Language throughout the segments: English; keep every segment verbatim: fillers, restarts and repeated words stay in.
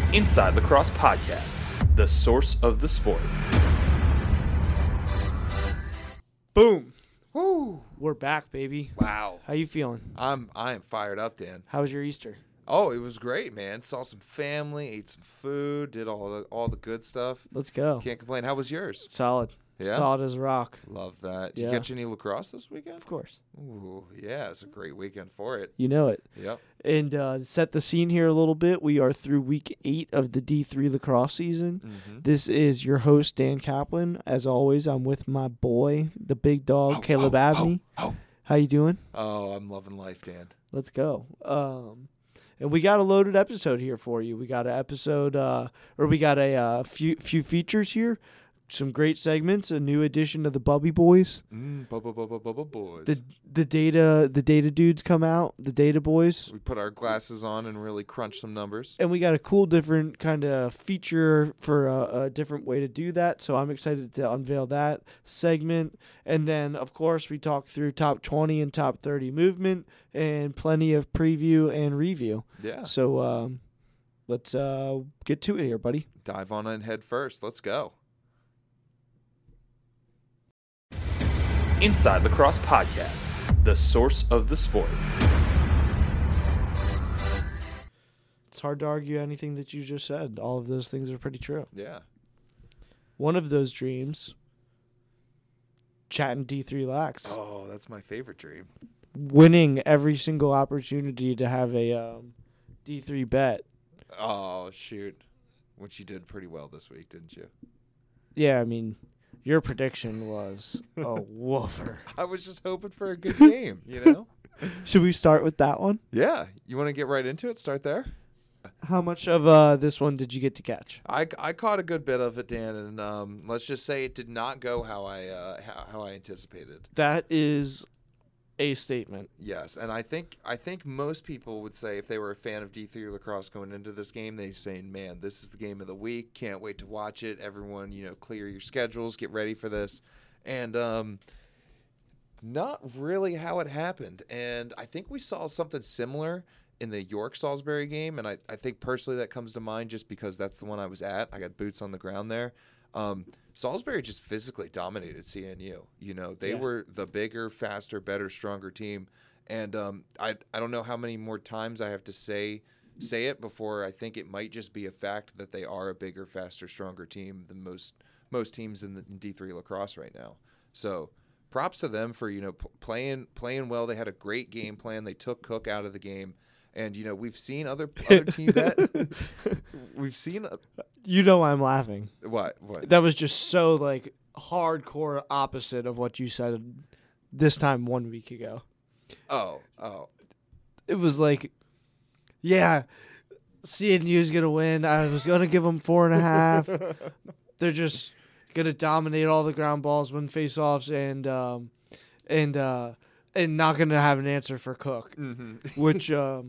Inside Lacrosse Podcasts, the source of the sport. Boom. Woo! We're back, baby. Wow. How you feeling? I'm I am fired up, Dan. How was your Easter? Oh, it was great, man. Saw some family, ate some food, did all the all the good stuff. Let's go. Can't complain. How was yours? Solid. Yeah? Solid as a rock. Love that. Did Yeah. you catch any lacrosse this weekend? Of course. Ooh, yeah, it's a great weekend for it. You know it. Yep. And uh, to set the scene here a little bit, we are through week eight of the D three lacrosse season. Mm-hmm. This is your host, Dan Kaplan. As always, I'm with my boy, the big dog, Oh, Caleb oh, Abney. Oh, oh. How you doing? Oh, I'm loving life, Dan. Let's go. Um, and we got a loaded episode here for you. We got an episode, uh, or we got a uh, few few features here. Some great segments, a new edition of the Bubby Boys. Mm, bubba, bubba, bubba, boys. The the data the data dudes come out, the data boys. we put our glasses on and really crunch some numbers. And we got a cool different kind of feature for a, a different way to do that. So I'm excited to unveil that segment. And then, of course, we talk through top twenty and top thirty movement and plenty of preview and review. Yeah. So um, let's uh, get to it here, buddy. Dive on in head first. Let's go. Inside Lacrosse Podcasts, the source of the sport. It's hard to argue anything that you just said. All of those things are pretty true. Yeah. One of those dreams, chatting D three Lax. Oh, that's my favorite dream. Winning every single opportunity to have a um, D three bet. Oh, shoot. Which you did pretty well this week, didn't you? Yeah, I mean, your prediction was a woofer. I was just hoping for a good game, you know? Should we start with that one? Yeah. You want to get right into it? Start there? How much of uh, this one did you get to catch? I, I caught a good bit of it, Dan, and um, let's just say it did not go how I uh, how, how I anticipated. That is a statement. Yes, and I think I think most people would say if they were a fan of D three lacrosse going into this game, they're saying, "Man, this is the game of the week. Can't wait to watch it. Everyone, you know, clear your schedules, get ready for this." And um, not really how it happened. And I think we saw something similar in the York-Salisbury game, and I, I think personally that comes to mind just because that's the one I was at. I got boots on the ground there. Um, Salisbury just physically dominated C N U. You know, they Yeah. were the bigger, faster, better, stronger team. And um, I I don't know how many more times I have to say say it before I think it might just be a fact that they are a bigger, faster, stronger team than most most teams in the in D three lacrosse right now. So props to them for, you know, p- playing playing well. They had a great game plan. They took Cook out of the game. And, you know, we've seen other other teams that we've seen uh, You know I'm laughing. what what That was just so, like, hardcore opposite of what you said this time one week ago. oh oh It was like, yeah, C N U's going to win. I was going to give them four and a half. They're just going to dominate all the ground balls, win face-offs, and um, and uh, and not going to have an answer for Cook, mm-hmm. which um,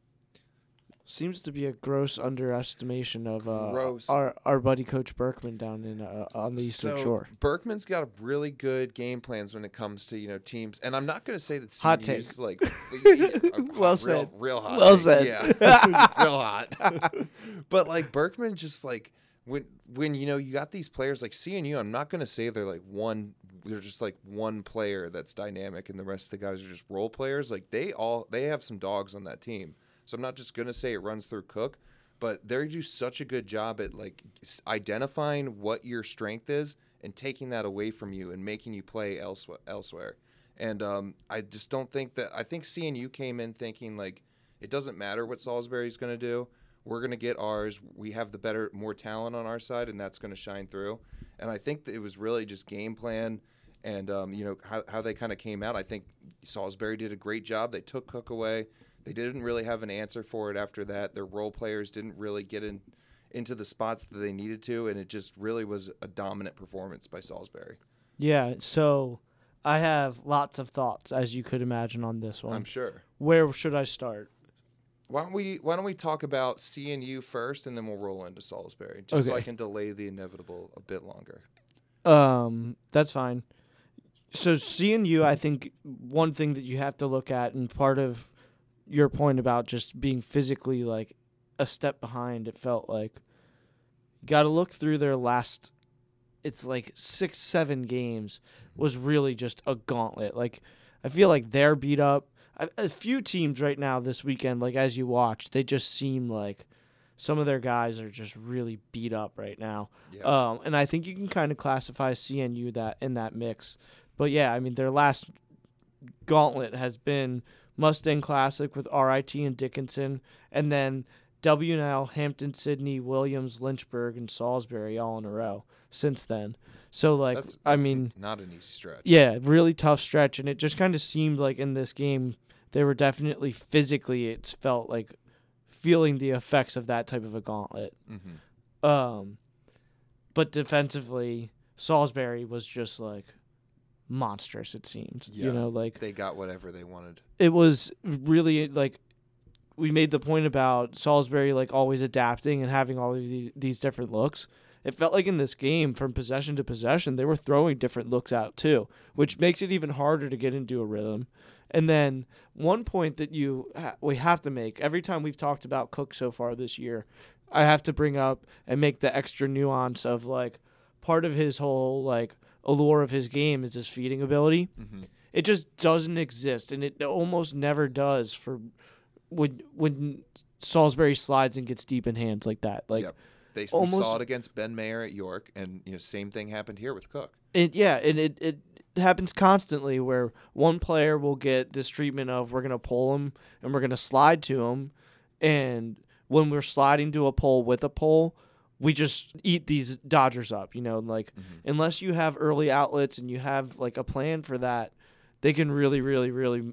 seems to be a gross underestimation of uh, Gross. our our buddy Coach Berkman down in uh, on the Eastern so Shore. Berkman's got a really good game plans when it comes to, you know, teams, and I'm not going to say that Hot C N U's take. like yeah, a Well hot- said. real, real hot, Well take. said. yeah, real hot. But like Berkman, just like when when you know you got these players like C N U, I'm not going to say they're like one. They're just like one player that's dynamic, and the rest of the guys are just role players. Like they all they have some dogs on that team. So I'm not just going to say it runs through Cook, but they do such a good job at like s- identifying what your strength is and taking that away from you and making you play elsewhere. elsewhere. And um, I just don't think that – I think C N U came in thinking like it doesn't matter what Salisbury's going to do. We're going to get ours. We have the better, more talent on our side, and that's going to shine through. And I think that it was really just game plan and, um, you know, how, how they kind of came out. I think Salisbury did a great job. They took Cook away. They didn't really have an answer for it after that. Their role players didn't really get in into the spots that they needed to, and it just really was a dominant performance by Salisbury. Yeah, so I have lots of thoughts, as you could imagine, on this one. I'm sure. Where should I start? Why don't we Why don't we talk about C N U first, and then we'll roll into Salisbury, just so Okay. I can delay the inevitable a bit longer. Um, that's fine. So C N U, I think one thing that you have to look at, and part of your point about just being physically like a step behind. It felt like you got to look through their last. It's like six, seven games was really just a gauntlet. Like I feel like they're beat up. A, a few teams right now this weekend, like as you watch, they just seem like some of their guys are just really beat up right now. Yeah. Um, and I think you can kind of classify C N U that in that mix. But yeah, I mean their last gauntlet has been Mustang Classic with R I T and Dickinson, and then W and L, Hampton, Sydney, Williams, Lynchburg, and Salisbury all in a row since then. So, like, That's, I that's mean, not an easy stretch. yeah, really tough stretch, and it just kind of seemed like in this game they were definitely physically, it's felt like feeling the effects of that type of a gauntlet. Mm-hmm. Um, but defensively, Salisbury was just like monstrous. It seemed, Yeah, you know, like they got whatever they wanted. it was really like we made the point about Salisbury like always adapting and having all of the, these different looks. It felt like in this game, from possession to possession, they were throwing different looks out too, which makes it even harder to get into a rhythm. And then one point that you ha- we have to make every time we've talked about Cook so far this year, I have to bring up and make the extra nuance of like part of his whole like allure of his game is his feeding ability. Mm-hmm. It just doesn't exist, and it almost never does for when when Salisbury slides and gets deep in hands like that. Like Yep. They almost, we saw it against Ben Mayer at York, and you know, same thing happened here with Cook. it yeah, and it, it happens constantly where one player will get this treatment of we're gonna pull him and we're gonna slide to him, and when we're sliding to a pole with a pole, we just eat these Dodgers up, you know, like Mm-hmm. unless you have early outlets and you have like a plan for that, they can really, really, really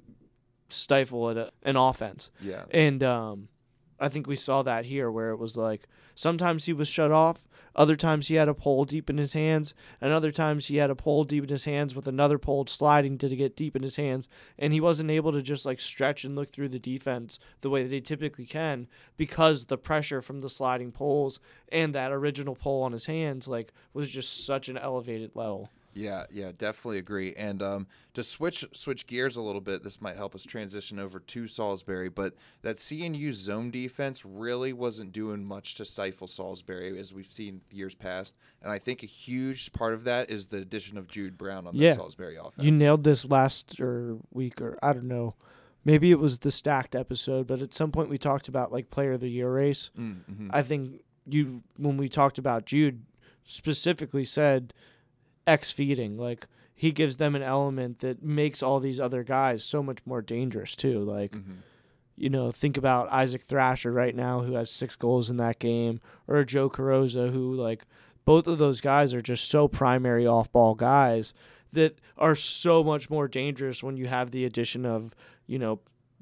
stifle it, uh, an offense. Yeah. And um, I think we saw that here where it was like sometimes he was shut off, other times he had a pole deep in his hands, and other times he had a pole deep in his hands with another pole sliding to get deep in his hands, and he wasn't able to just like stretch and look through the defense the way that he typically can because the pressure from the sliding poles and that original pole on his hands like was just such an elevated level. Yeah, yeah, definitely agree. And um, to switch switch gears a little bit, this might help us transition over to Salisbury. But that C N U zone defense really wasn't doing much to stifle Salisbury as we've seen years past. And I think a huge part of that is the addition of Jude Brown on the Yeah. Salisbury offense. You nailed this last or week or I don't know. Maybe it was the stacked episode, but at some point we talked about like player of the year race. Mm-hmm. I think you when we talked about Jude specifically said X feeding, like he gives them an element that makes all these other guys so much more dangerous too. Like, Mm-hmm. you know, think about Isaac Thrasher right now who has six goals in that game, or Joe Carrozza who like both of those guys are just so primary off ball guys that are so much more dangerous when you have the addition of, you know,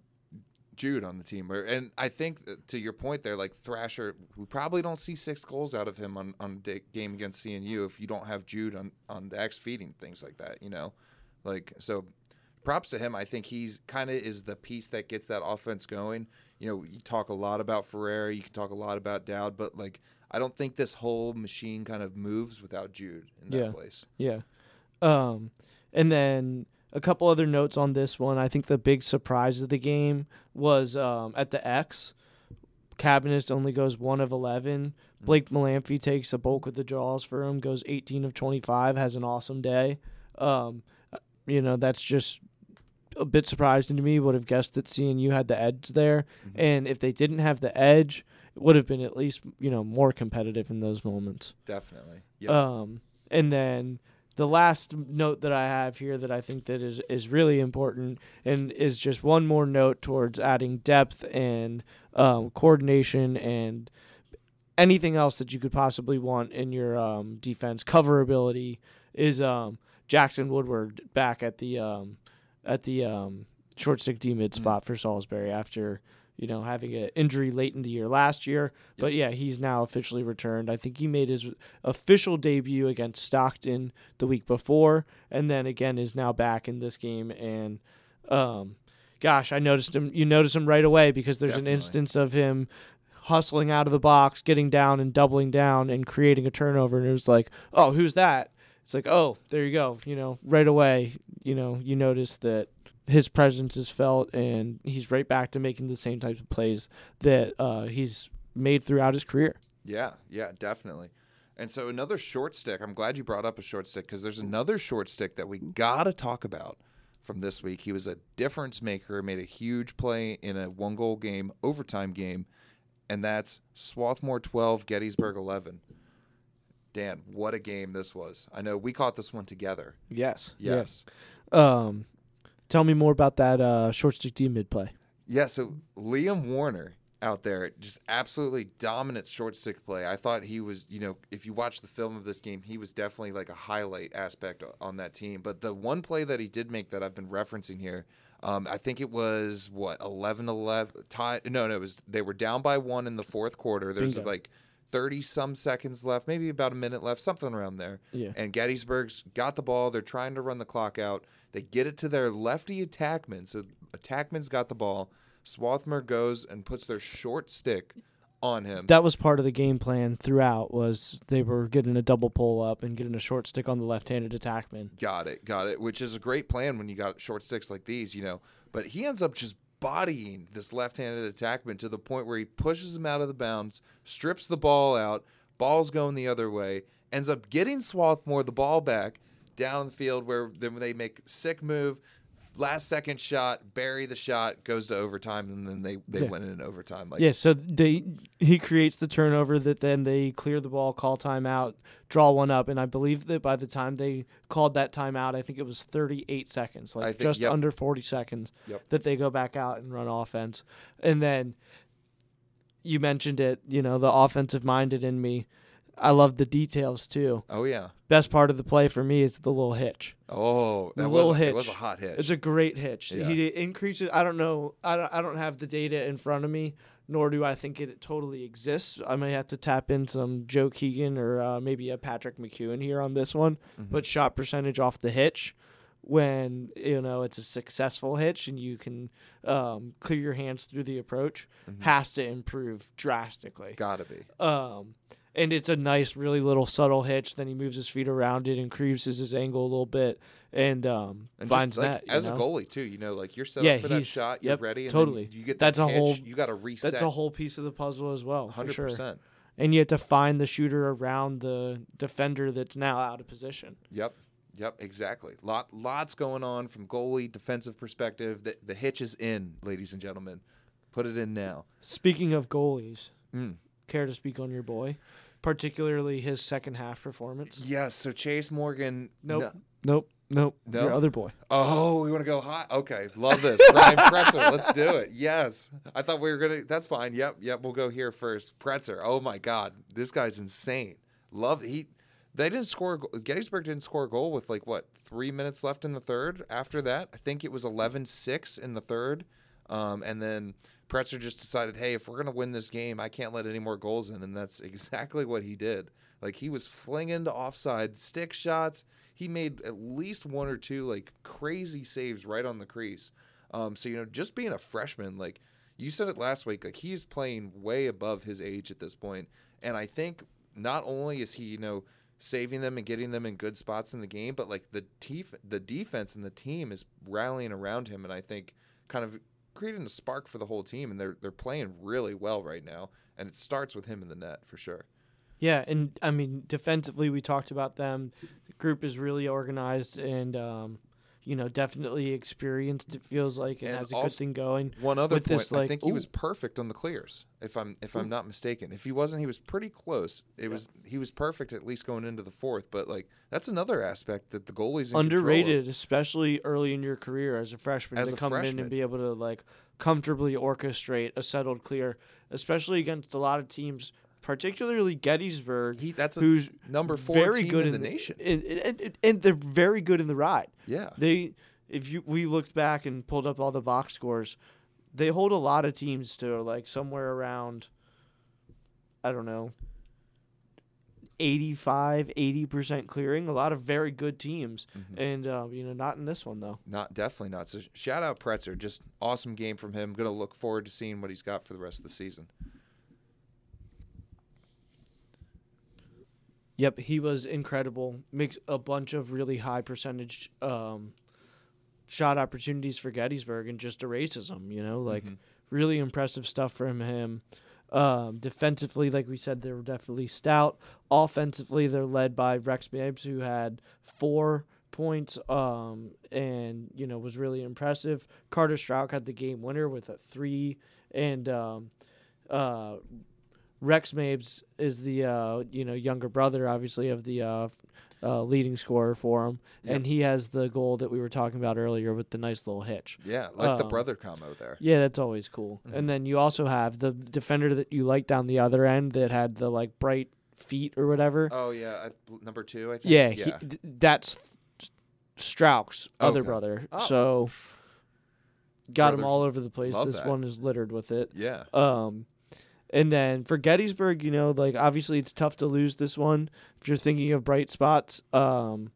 Jude on the team. Or- And I think that to your point there, like Thrasher, we probably don't see six goals out of him on, on the game against C N U if you don't have Jude on, on the X feeding, things like that, you know? Like, so props to him. I think he's kind of is the piece that gets that offense going. You know, you talk a lot about Ferreira, you can talk a lot about Dowd, but like, I don't think this whole machine kind of moves without Jude in that Yeah. place. Yeah. Um, and then a couple other notes on this one. I think the big surprise of the game was um, at the X. Cabinet only goes one of eleven. Blake Malamphy takes a bulk of the draws for him, goes eighteen of twenty-five, has an awesome day. Um, you know, that's just a bit surprising to me. Would have guessed that C N U had the edge there. Mm-hmm. And if they didn't have the edge, it would have been at least, you know, more competitive in those moments. Definitely. Yeah. Um, and then the last note that I have here that I think that is, is really important and is just one more note towards adding depth and um, coordination and anything else that you could possibly want in your um, defense coverability is um, Jackson Woodward back at the um, at the um, short stick D mid spot for Salisbury after, you know, having an injury late in the year last year. But yeah, he's now officially returned. I think he made his official debut against Stockton the week before, and then again is now back in this game. And um, gosh, I noticed him. You notice him right away because there's Definitely. an instance of him hustling out of the box, getting down and doubling down and creating a turnover. And it was like, oh, who's that? It's like, oh, there you go. You know, right away, you know, you notice that his presence is felt, and he's right back to making the same types of plays that uh, he's made throughout his career. Yeah, yeah, definitely. And so another short stick, I'm glad you brought up a short stick because there's another short stick that we got to talk about from this week. He was a difference maker, made a huge play in a one-goal game, overtime game, and that's Swarthmore twelve, Gettysburg eleven. Dan, what a game this was. I know we caught this one together. Yes. Yes. Yeah. Um, tell me more about that uh, short stick D mid play. Yeah, so Liam Warner out there, just absolutely dominant short stick play. I thought he was, you know, if you watch the film of this game, he was definitely like a highlight aspect on that team. But the one play that he did make that I've been referencing here, um, I think it was, what, eleven eleven? Tie, no, no, it was, they were down by one in the fourth quarter. There's Bingo. like thirty-some seconds left, maybe about a minute left, something around there. Yeah. And Gettysburg's got the ball. They're trying to run the clock out. They get it to their lefty attackman. So attackman's got the ball. Swarthmore goes and puts their short stick on him. That was part of the game plan throughout, was they were getting a double pull up and getting a short stick on the left-handed attackman. Got it, got it, which is a great plan when you got short sticks like these, you know. But he ends up just bodying this left-handed attackman to the point where he pushes him out of the bounds, strips the ball out, ball's going the other way, ends up getting Swarthmore the ball back down the field where then they make sick move, last second shot, bury the shot, goes to overtime, and then they, they Yeah. win in overtime. Like, Yeah, so they he creates the turnover that then they clear the ball, call timeout, draw one up, and I believe that by the time they called that timeout, I think it was thirty-eight seconds, I like think- just yep. under forty seconds Yep. that they go back out and run offense. And then you mentioned it, you know, the offensive-minded in me. I love the details, too. Oh, yeah. Best part of the play for me is the little hitch. Oh, The that little was, a, hitch. it was a hot hitch. It's a great hitch. Yeah. He increases. I don't know. I don't, I don't have the data in front of me, nor do I think it totally exists. I may have to tap in some Joe Keegan or uh, maybe a Patrick McEwen here on this one. Mm-hmm. But shot percentage off the hitch, when you know it's a successful hitch and you can um, clear your hands through the approach, Mm-hmm. has to improve drastically. Gotta be. Um, and it's a nice, really little subtle hitch. Then he moves his feet around it, increases his angle a little bit, and um, And finds just like net. you as know? a goalie too, you know, like you're set Yeah, up for that he's- shot, you're yep, ready, and totally. then you get That's that a pitch, whole- you got to reset. That's a whole piece of the puzzle as well, for hundred sure. percent. And you have to find the shooter around the defender that's now out of position. Yep, yep, exactly. Lot, lots going on from goalie defensive perspective. The, the hitch is in, ladies and gentlemen. Put it in now. Speaking of goalies, Mm. care to speak on your boy, particularly his second half performance? Yes. So Chase Morgan. Nope. no- Nope. Nope. No? Your other boy. Oh, we want to go high. Okay, love this. Ryan Pretzer, let's do it. Yes, I thought we were gonna. That's fine. Yep, yep. We'll go here first. Pretzer. Oh my God, this guy's insane. Love he. They didn't score. a go- Gettysburg didn't score a goal with like what three minutes left in the third. After that, I think it was eleven six in the third, um, and then Pretzer just decided, hey, if we're gonna win this game, I can't let any more goals in, and that's exactly what he did. Like he was flinging to offside stick shots. He made at least one or two like crazy saves right on the crease. Um, so you know, just being a freshman, like you said it last week, like he's playing way above his age at this point. And I think not only is he, you know, saving them and getting them in good spots in the game, but like the tef- the defense and the team is rallying around him, and I think kind of creating a spark for the whole team. And they're they're playing really well right now, and it starts with him in the net for sure. Yeah, and I mean defensively, we talked about them. The group is really organized and um, you know definitely experienced. It feels like and, And has a also- good thing going. One other with point, this, I like, think he ooh. was perfect on the clears. If I'm if I'm not mistaken, if he wasn't, he was pretty close. It was he was perfect at least going into the fourth. But like that's another aspect that the goalies in control of. Underrated, especially early in your career as a freshman, As to a come in freshman. and be able to like comfortably orchestrate a settled clear, especially against a lot of teams, particularly Gettysburg, He that's a who's number four very team good in in the nation. and, and, and, and they're very good in the ride. Yeah, They, if you we looked back and pulled up all the box scores, they hold a lot of teams to like somewhere around, I don't know, eighty-five, eighty percent clearing. A lot of very good teams, Mm-hmm. and um, you know, not in this one though. not definitely not. So shout out Pretzer, just awesome game from him. Going to look forward to seeing what he's got for the rest of the season. Yep, he was incredible. Makes a bunch of really high percentage um, shot opportunities for Gettysburg and just erases them. You know, like Mm-hmm. really impressive stuff from him. Um, defensively, like we said, they were definitely stout. Offensively, they're led by Rex Mabes, who had four points um, and, you know, was really impressive. Carter Strouk had the game winner with a three, and um, uh, Rex Mabes is the, uh, you know, younger brother, obviously, of the uh, uh, leading scorer for him, Yep. and he has the goal that we were talking about earlier with the nice little hitch. Yeah, like the Um, brother combo there. Yeah, that's always cool. Mhm. And then you also have the defender that you like down the other end that had the like bright feet or whatever. Oh yeah, I, number two, I think. yeah, yeah. He, d- that's Strauch's other Okay. brother. Oh. So got him Brother- all over the place. love This that. one is littered with it. yeah. Um, and then for Gettysburg, you know, like obviously it's tough to lose this one. If you're thinking of bright spots, um,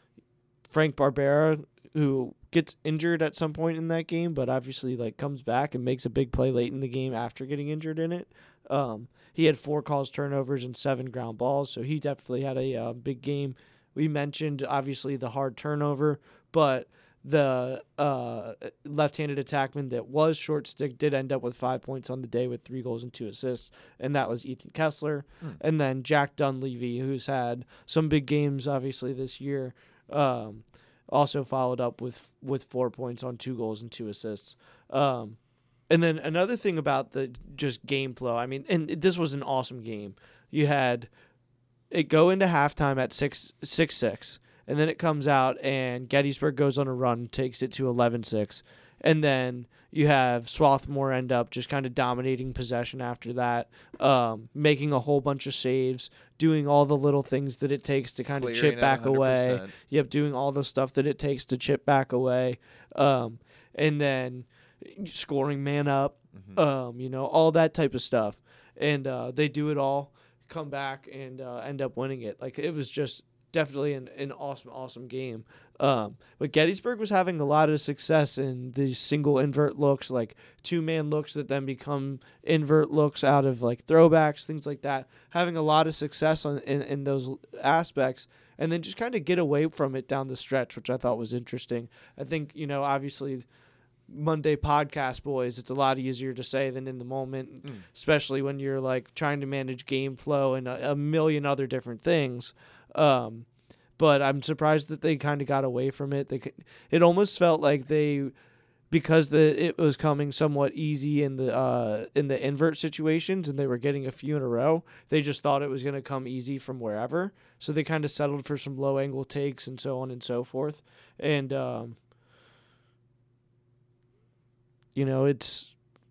Frank Barbera, who gets injured at some point in that game, but obviously like comes back and makes a big play late in the game after getting injured in it. Um, he had four calls, turnovers, and seven ground balls, so he definitely had a uh, big game. We mentioned obviously the hard turnover, but the uh, left-handed attackman that was short stick did end up with five points on the day with three goals and two assists, and that was Ethan Kessler. Hmm. And then Jack Dunleavy, who's had some big games obviously this year, um, also followed up with with four points on two goals and two assists. Um, and then another thing about the just game flow, I mean, and this was an awesome game. You had it go into halftime at six six six. And then it comes out, and Gettysburg goes on a run, takes it to eleven six. And then you have Swarthmore end up just kind of dominating possession after that, um, making a whole bunch of saves, doing all the little things that it takes to kind of Clearing chip at back away. one hundred percent. Yep, doing all the stuff that it takes to chip back away. Um, and then scoring man up, Mhm. um, you know, all that type of stuff. And uh, they do it all, come back, and uh, end up winning it. Like, it was just definitely an, an awesome, awesome game. Um, but Gettysburg was having a lot of success in these single invert looks, like two-man looks that then become invert looks out of like throwbacks, things like that. Having a lot of success on, in, in those aspects, and then just kind of get away from it down the stretch, which I thought was interesting. I think, you know, obviously Monday podcast boys, it's a lot easier to say than in the moment, Mm. especially when you're like trying to manage game flow and a, a million other different things. Um, but I'm surprised that they kind of got away from it. They, it almost felt like they, because the it was coming somewhat easy in the uh, in the invert situations, and they were getting a few in a row. They just thought it was going to come easy from wherever, so they kind of settled for some low angle takes and so on and so forth. And um, you know, it's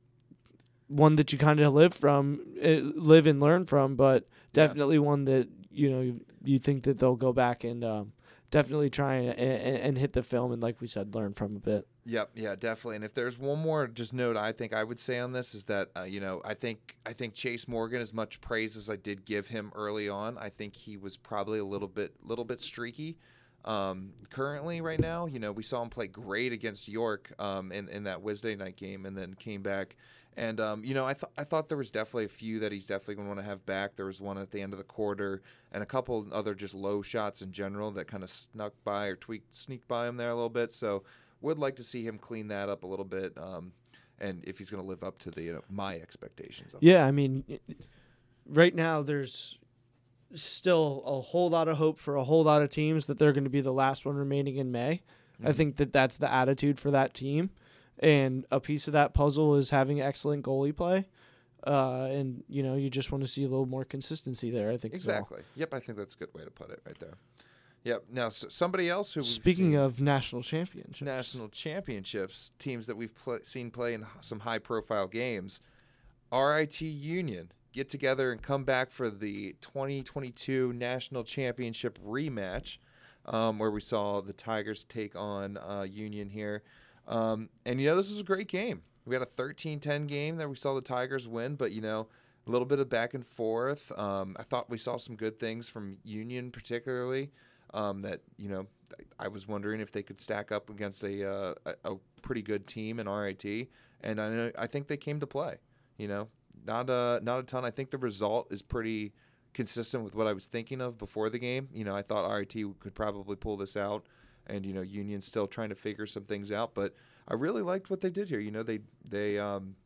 one that you kind of live from, uh, live and learn from, but definitely one that, you know, you, you think that they'll go back and um, definitely try and, and, and hit the film and, like we said, learn from a bit. Yep, yeah, definitely. And if there's one more just note I think I would say on this is that uh, you know I think I think Chase Morgan, as much praise as I did give him early on, I think he was probably a little bit little bit streaky. Um, currently, right now, you know, we saw him play great against York um, in in that Wednesday night game, and then came back. And um, you know, I thought I thought there was definitely a few that he's definitely going to want to have back. There was one at the end of the quarter, and a couple other just low shots in general that kind of snuck by or tweaked, sneaked by him there a little bit. So, would like to see him clean that up a little bit, um, and if he's going to live up to the you know my expectations. Of Yeah, I mean, right now there's still a whole lot of hope for a whole lot of teams that they're going to be the last one remaining in May. I Mhm. think that that's the attitude for that team. And a piece of that puzzle is having excellent goalie play. Uh, and, you know, you just want to see a little more consistency there, I think. as well. Exactly. Yep, I think that's a good way to put it right there. Yep. Now, s somebody else who we've Speaking seen of national championships. national championships, teams that we've pl- seen play in h- some high-profile games, R I T Union get together and come back for the twenty twenty-two national championship rematch, um, where we saw the Tigers take on uh, Union here. Um, and, you know, this was a great game. We had a thirteen ten game that we saw the Tigers win, but, you know, a little bit of back and forth. Um, I thought we saw some good things from Union particularly, um, that, you know, I was wondering if they could stack up against a uh, a, a pretty good team in R I T, and I know, I think they came to play. You know, not a not a ton. I think the result is pretty consistent with what I was thinking of before the game. You know, I thought R I T could probably pull this out, and you know, Union's still trying to figure some things out. But I really liked what they did here. You know, they they um,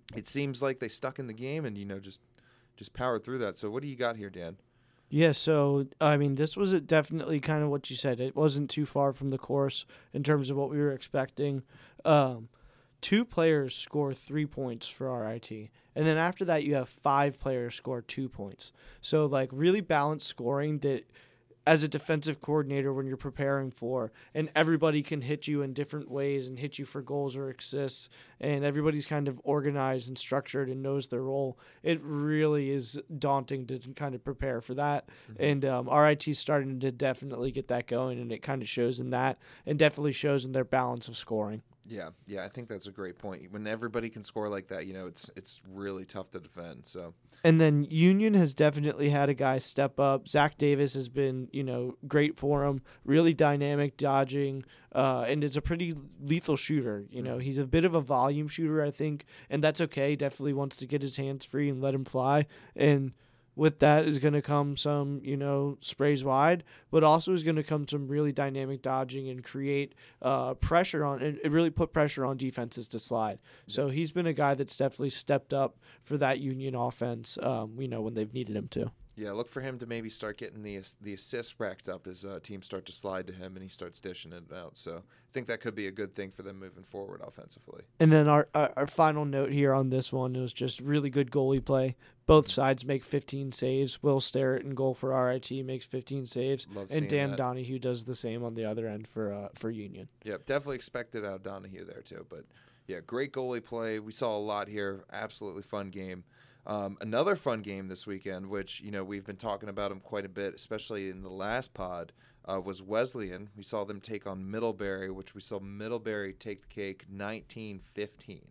it seems like they stuck in the game and, you know, just just powered through that. So what do you got here, Dan? Yeah, so, I mean, this was definitely kind of what you said. It wasn't too far from the course in terms of what we were expecting. Um, two players score three points for R I T. And then after that, you have five players score two points. So, like, really balanced scoring that as a defensive coordinator when you're preparing for, and everybody can hit you in different ways and hit you for goals or assists, and everybody's kind of organized and structured and knows their role. It really is daunting to kind of prepare for that. Mm-hmm. And um, R I T's starting to definitely get that going, and it kind of shows in that, and definitely shows in their balance of scoring. Yeah, yeah, I think that's a great point. When everybody can score like that, you know, it's it's really tough to defend. So, and then Union has definitely had a guy step up. Zach Davis has been, you know, great for him. Really dynamic, dodging, uh, and is a pretty lethal shooter. You know, he's a bit of a volume shooter, I think, and that's okay. Definitely wants to get his hands free and let him fly. And with that is going to come some, you know, sprays wide, but also is going to come some really dynamic dodging and create uh, pressure on, and it really put pressure on defenses to slide. So he's been a guy that's definitely stepped up for that Union offense, um, you know, when they've needed him to. Yeah, look for him to maybe start getting the the assists racked up as uh, teams start to slide to him and he starts dishing it out. So I think that could be a good thing for them moving forward offensively. And then our, our, our final note here on this one was just really good goalie play. Both sides make fifteen saves. Will Starrett in goal for R I T makes fifteen saves. Love and Dan that. Donahue does the same on the other end for uh, for Union. Yep, definitely expected out of Donahue there too. But yeah, great goalie play. We saw a lot here. Absolutely fun game. Um, another fun game this weekend, which, you know, we've been talking about them quite a bit, especially in the last pod, uh, was Wesleyan. We saw them take on Middlebury, which we saw Middlebury take the cake nineteen fifteen.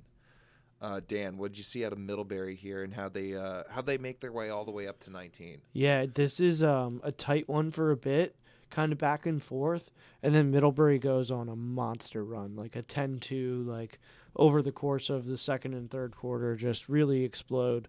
Uh, Dan, what did you see out of Middlebury here and how they uh, how they make their way all the way up to nineteen? Yeah, this is um, a tight one for a bit, kind of back and forth, and then Middlebury goes on a monster run, like a ten two, like over the course of the second and third quarter, just really explode.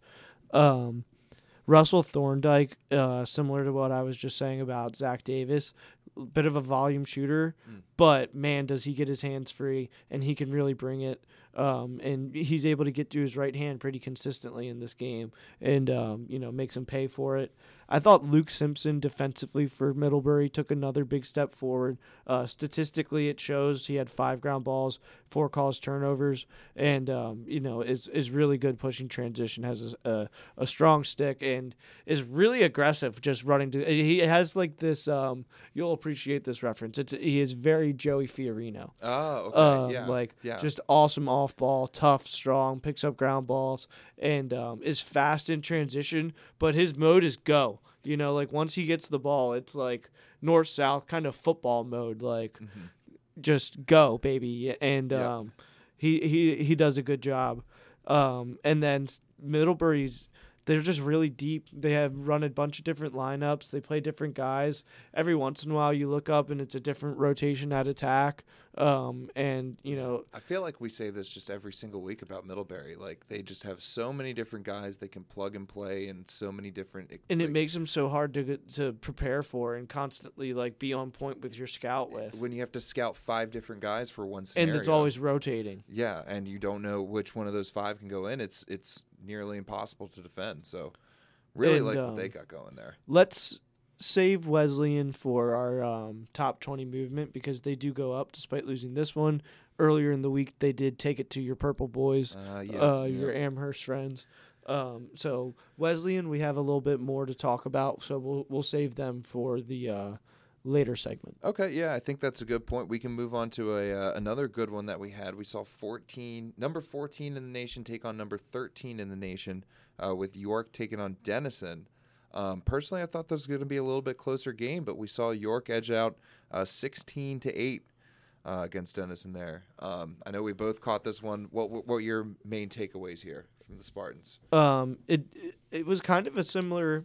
Um, Russell Thorndike, uh, similar to what I was just saying about Zach Davis, bit of a volume shooter, mm. but man, does he get his hands free, and he can really bring it. Um, and he's able to get to his right hand pretty consistently in this game, and um, you know, makes him pay for it. I thought Luke Simpson defensively for Middlebury took another big step forward. Uh, statistically, it shows he had five ground balls, four calls turnovers, and um, you know, is is really good pushing transition. Has a, a a strong stick and is really aggressive, just running to. He has like this. Um, you'll appreciate this reference. It's he is very Joey Fiorino. Oh, okay, um, yeah, like yeah. just awesome off ball, tough, strong, picks up ground balls, and um, is fast in transition. But his mode is go. You know, like once he gets the ball, it's like north-south kind of football mode, like mm-hmm. just go, baby. And yep. um, he, he he does a good job. Um, and then Middlebury's, they're just really deep. They have run a bunch of different lineups. They play different guys. Every once in a while you look up and it's a different rotation at attack. Um, and, you know. I feel like we say this just every single week about Middlebury. Like, they just have so many different guys they can plug and play and so many different. And like, it makes them so hard to to prepare for and constantly, like, be on point with your scout with. When you have to scout five different guys for one scenario. And it's always rotating. Yeah, and you don't know which one of those five can go in. It's it's nearly impossible to defend. So, really and, like um, what they got going there. Let's save Wesleyan for our um, top twenty movement because they do go up despite losing this one. Earlier in the week, they did take it to your Purple Boys, uh, yeah, uh, yeah. your Amherst friends. Um, so Wesleyan, we have a little bit more to talk about, so we'll we'll save them for the uh, later segment. Okay, yeah, I think that's a good point. We can move on to a uh, another good one that we had. We saw fourteen, number fourteen in the nation take on number thirteen in the nation, uh, with York taking on Denison. Um, personally, I thought this was going to be a little bit closer game, but we saw York edge out uh, sixteen to eight uh, against Denison there. Um, I know we both caught this one. What, what were your main takeaways here from the Spartans? Um, it it was kind of a similar.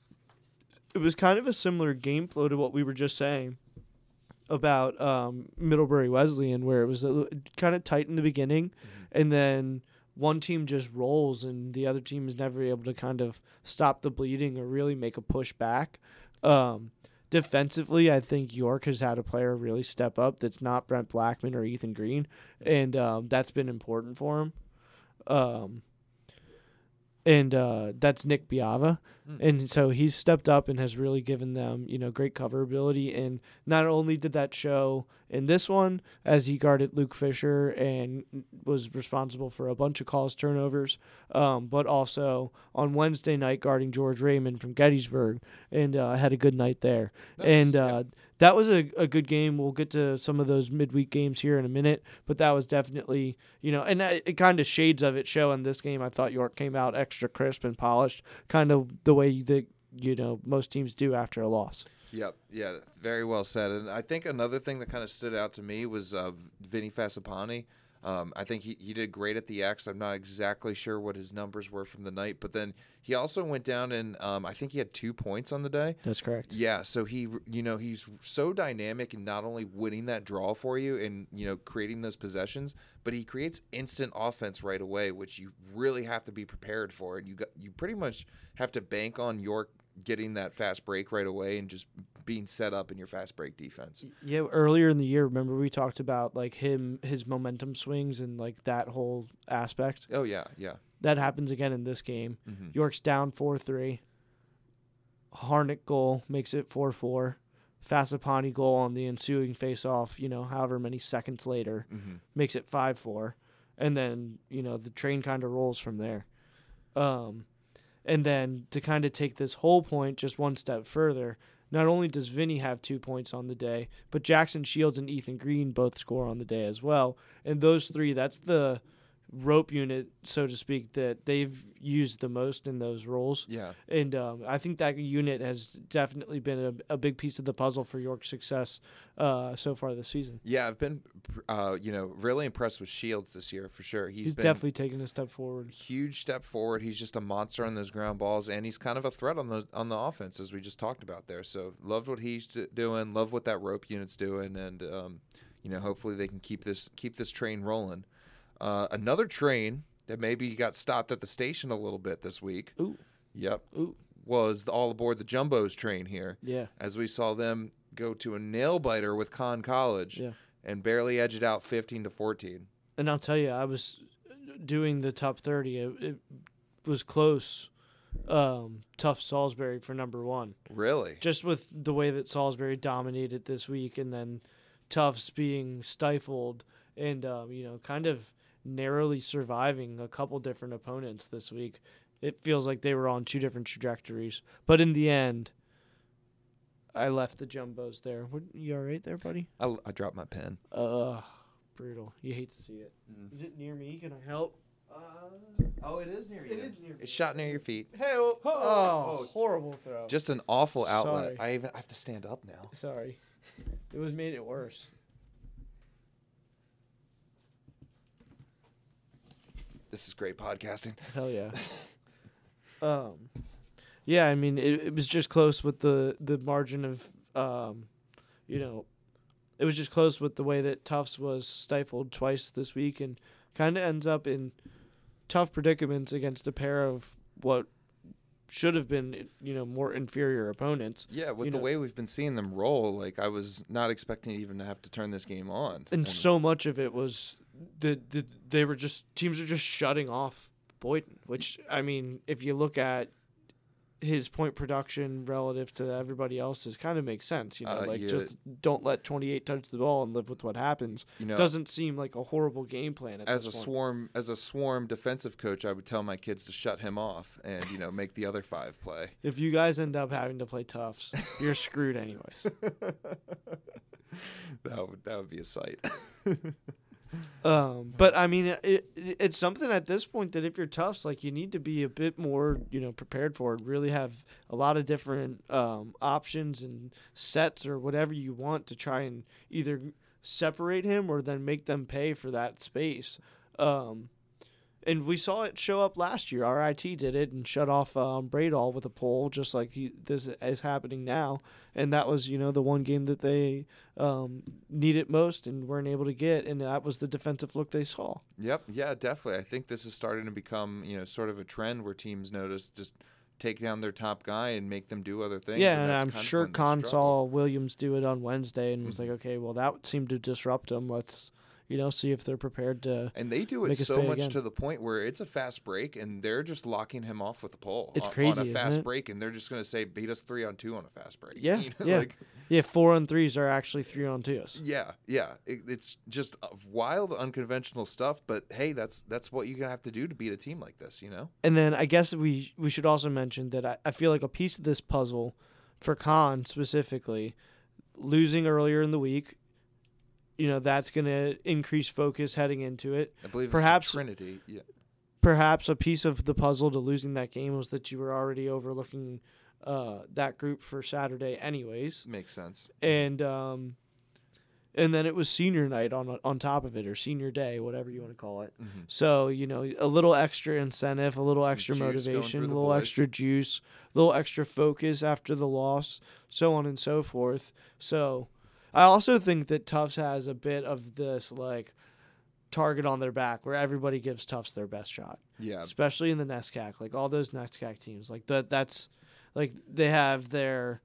It was kind of a similar game flow to what we were just saying about um, Middlebury Wesleyan, where it was a, kind of tight in the beginning, mm-hmm. and then one team just rolls and the other team is never able to kind of stop the bleeding or really make a push back. Um, defensively, I think York has had a player really step up that's not Brent Blackman or Ethan Green, and um, that's been important for him. Um, and uh, that's Nick Biava. Mm. And so he's stepped up and has really given them, you know, great cover ability. And not only did that show in this one, as he guarded Luke Fisher and was responsible for a bunch of calls turnovers, um, but also on Wednesday night guarding George Raymond from Gettysburg, and uh, had a good night there. Nice, and uh, yeah. that was a, a good game. We'll get to some of those midweek games here in a minute, but that was definitely, you know, and it, it kind of shades of it show in this game. I thought York came out extra crisp and polished, kind of the way that, you know, most teams do after a loss. Yep. Yeah. Very well said. And I think another thing that kind of stood out to me was uh, Vinny Fasapani. Um, I think he, he did great at the X. I'm not exactly sure what his numbers were from the night, but then he also went down and um, I think he had two points on the day. That's correct. Yeah. So he, you know, he's so dynamic in not only winning that draw for you and, you know, creating those possessions, but he creates instant offense right away, which you really have to be prepared for. And you got, you pretty much have to bank on York getting that fast break right away and just being set up in your fast break defense. Yeah, earlier in the year, remember we talked about like him, his momentum swings and like that whole aspect. Oh yeah, yeah. That happens again in this game. Mm-hmm. York's down four three. Harnick goal makes it four four. Fasapani goal on the ensuing face-off, you know, however many seconds later, Mm-hmm. makes it five four. And then, you know, the train kind of rolls from there. Um, and then to kind of take this whole point just one step further, not only does Vinny have two points on the day, but Jackson Shields and Ethan Green both score on the day as well. And those three, that's the rope unit, so to speak, that they've used the most in those roles. Yeah. And um, I think that unit has definitely been a, a big piece of the puzzle for York's success uh, so far this season. Yeah, I've been, uh, you know, really impressed with Shields this year for sure. He's, He's been definitely taken a step forward. huge step forward. He's just a monster on those ground balls, and he's kind of a threat on the on the offense as we just talked about there. So loved what he's d- doing. Love what that rope unit's doing, and um, you know, hopefully they can keep this keep this train rolling. Uh, another train that maybe got stopped at the station a little bit this week. Ooh. Yep. Ooh. Was the all aboard the Jumbos train here. Yeah. As we saw them go to a nail biter with Conn College Yeah. and barely edge it out fifteen to fourteen. And I'll tell you, I was doing the top thirty. It, it was close. Um, tough Salisbury for number one. Really? Just with the way that Salisbury dominated this week, and then Tufts being stifled and, um, you know, kind of narrowly surviving a couple different opponents this week. It feels like they were on two different trajectories. But in the end, I left the Jumbos there. What, you all right there, buddy? I, I dropped my pen. Ugh, brutal. You hate to see it. Mm. Is it near me? Can I help? Uh, oh, it is near you. It is near me. It's shot near your feet. Hey, oh, oh, horrible throw. Just an awful outlet. Sorry. I even I have to stand up now. Sorry. It was made it worse. This is great podcasting. Hell yeah. um, yeah, I mean, it, it was just close with the, the margin of, um, you know, it was just close with the way that Tufts was stifled twice this week and kind of ends up in tough predicaments against a pair of what should have been, you know, more inferior opponents. Yeah, with You the know- way we've been seeing them roll, like I was not expecting even to have to turn this game on. And so much of it was that the, they were just, teams are just shutting off Boyden, which, I mean, if you look at his point production relative to everybody else's, kind of makes sense. You know, Uh, like yeah. just don't let twenty-eight touch the ball and live with what happens. you know, Doesn't seem like a horrible game plan at as a this point. swarm as a swarm defensive coach, I would tell my kids to shut him off and you know make the other five play. If you guys end up having to play Tufts, you're screwed anyways. That would that would be a sight. Um, but I mean, it, it, it's something at this point that if you're Tufts, like you need to be a bit more, you know, prepared for it. Really have a lot of different um, options and sets or whatever you want to try and either separate him or then make them pay for that space. Um, and we saw it show up last year. R I T did it and shut off um, Bradall with a pole, just like he, this is happening now. And that was, you know, the one game that they um, needed most and weren't able to get. And that was the defensive look they saw. Yep, yeah, definitely. I think this is starting to become, you know, sort of a trend where teams notice just take down their top guy and make them do other things. Yeah, and and that's I'm kind of sure when they Con struggle. saw Williams do it on Wednesday and was Mhm. like, okay, well, that seemed to disrupt him. Let's, You know, see if they're prepared to. And they do it make us so pay much again. to the point where it's a fast break, and they're just locking him off with a pole. It's on, crazy, on a isn't fast it? break, and they're just going to say beat us three on two on a fast break. Yeah, You know, yeah, like, yeah. Four on threes are actually three on twos. yeah, yeah. It, it's just wild, unconventional stuff. But hey, that's that's what you're gonna have to do to beat a team like this. You know. And then I guess we we should also mention that I, I feel like a piece of this puzzle for Khan specifically, losing earlier in the week, you know, that's going to increase focus heading into it. I believe Perhaps- it's the Trinity. Yeah. Perhaps a piece of the puzzle to losing that game was that you were already overlooking uh, that group for Saturday anyways. Makes sense. And um, and then it was senior night on on top of it, or senior day, whatever you want to call it. Mhm. So, you know, a little extra incentive, a little Some extra juice going motivation, through a the little boys. extra juice, a little extra focus after the loss, so on and so forth. So I also think that Tufts has a bit of this, like, target on their back where everybody gives Tufts their best shot, Yeah. especially in the NESCAC. Like, all those NESCAC teams, like, that. that's, like, they have their,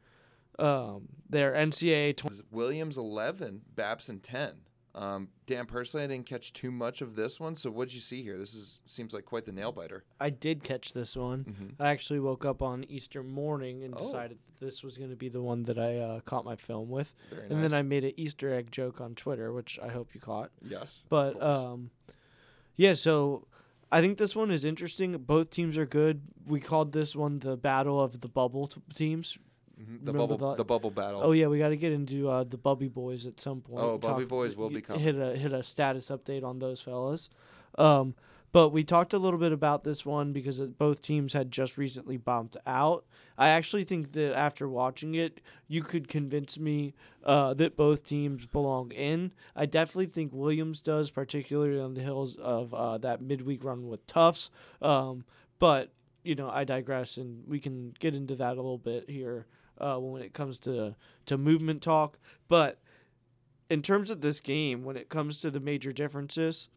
um, their N C A A It was Williams eleven, Babson ten. Um, Dan, personally, I didn't catch too much of this one. So what'd you see here? This is seems like quite the nail biter. I did catch this one. Mm-hmm. I actually woke up on Easter morning and Oh. decided that this was going to be the one that I uh, caught my film with. Very And nice. then I made an Easter egg joke on Twitter, which I hope you caught. yes, of But course. um, yeah, so I think this one is interesting. Both teams are good. We called this one the battle of the bubble t- teams. Mhm. the remember bubble, the- the bubble battle. Oh yeah, we got to get into uh, the Bubby Boys at some point. Oh, Bubby Boys will be coming. Hit a hit a status update on those fellas. Um, but we talked a little bit about this one because it, both teams had just recently bumped out. I actually think that after watching it, you could convince me uh, that both teams belong in. I definitely think Williams does, particularly on the heels of uh, that midweek run with Tufts. Um, but you know, I digress, and we can get into that a little bit here. Uh, when it comes to, to movement talk. But in terms of this game, when it comes to the major differences,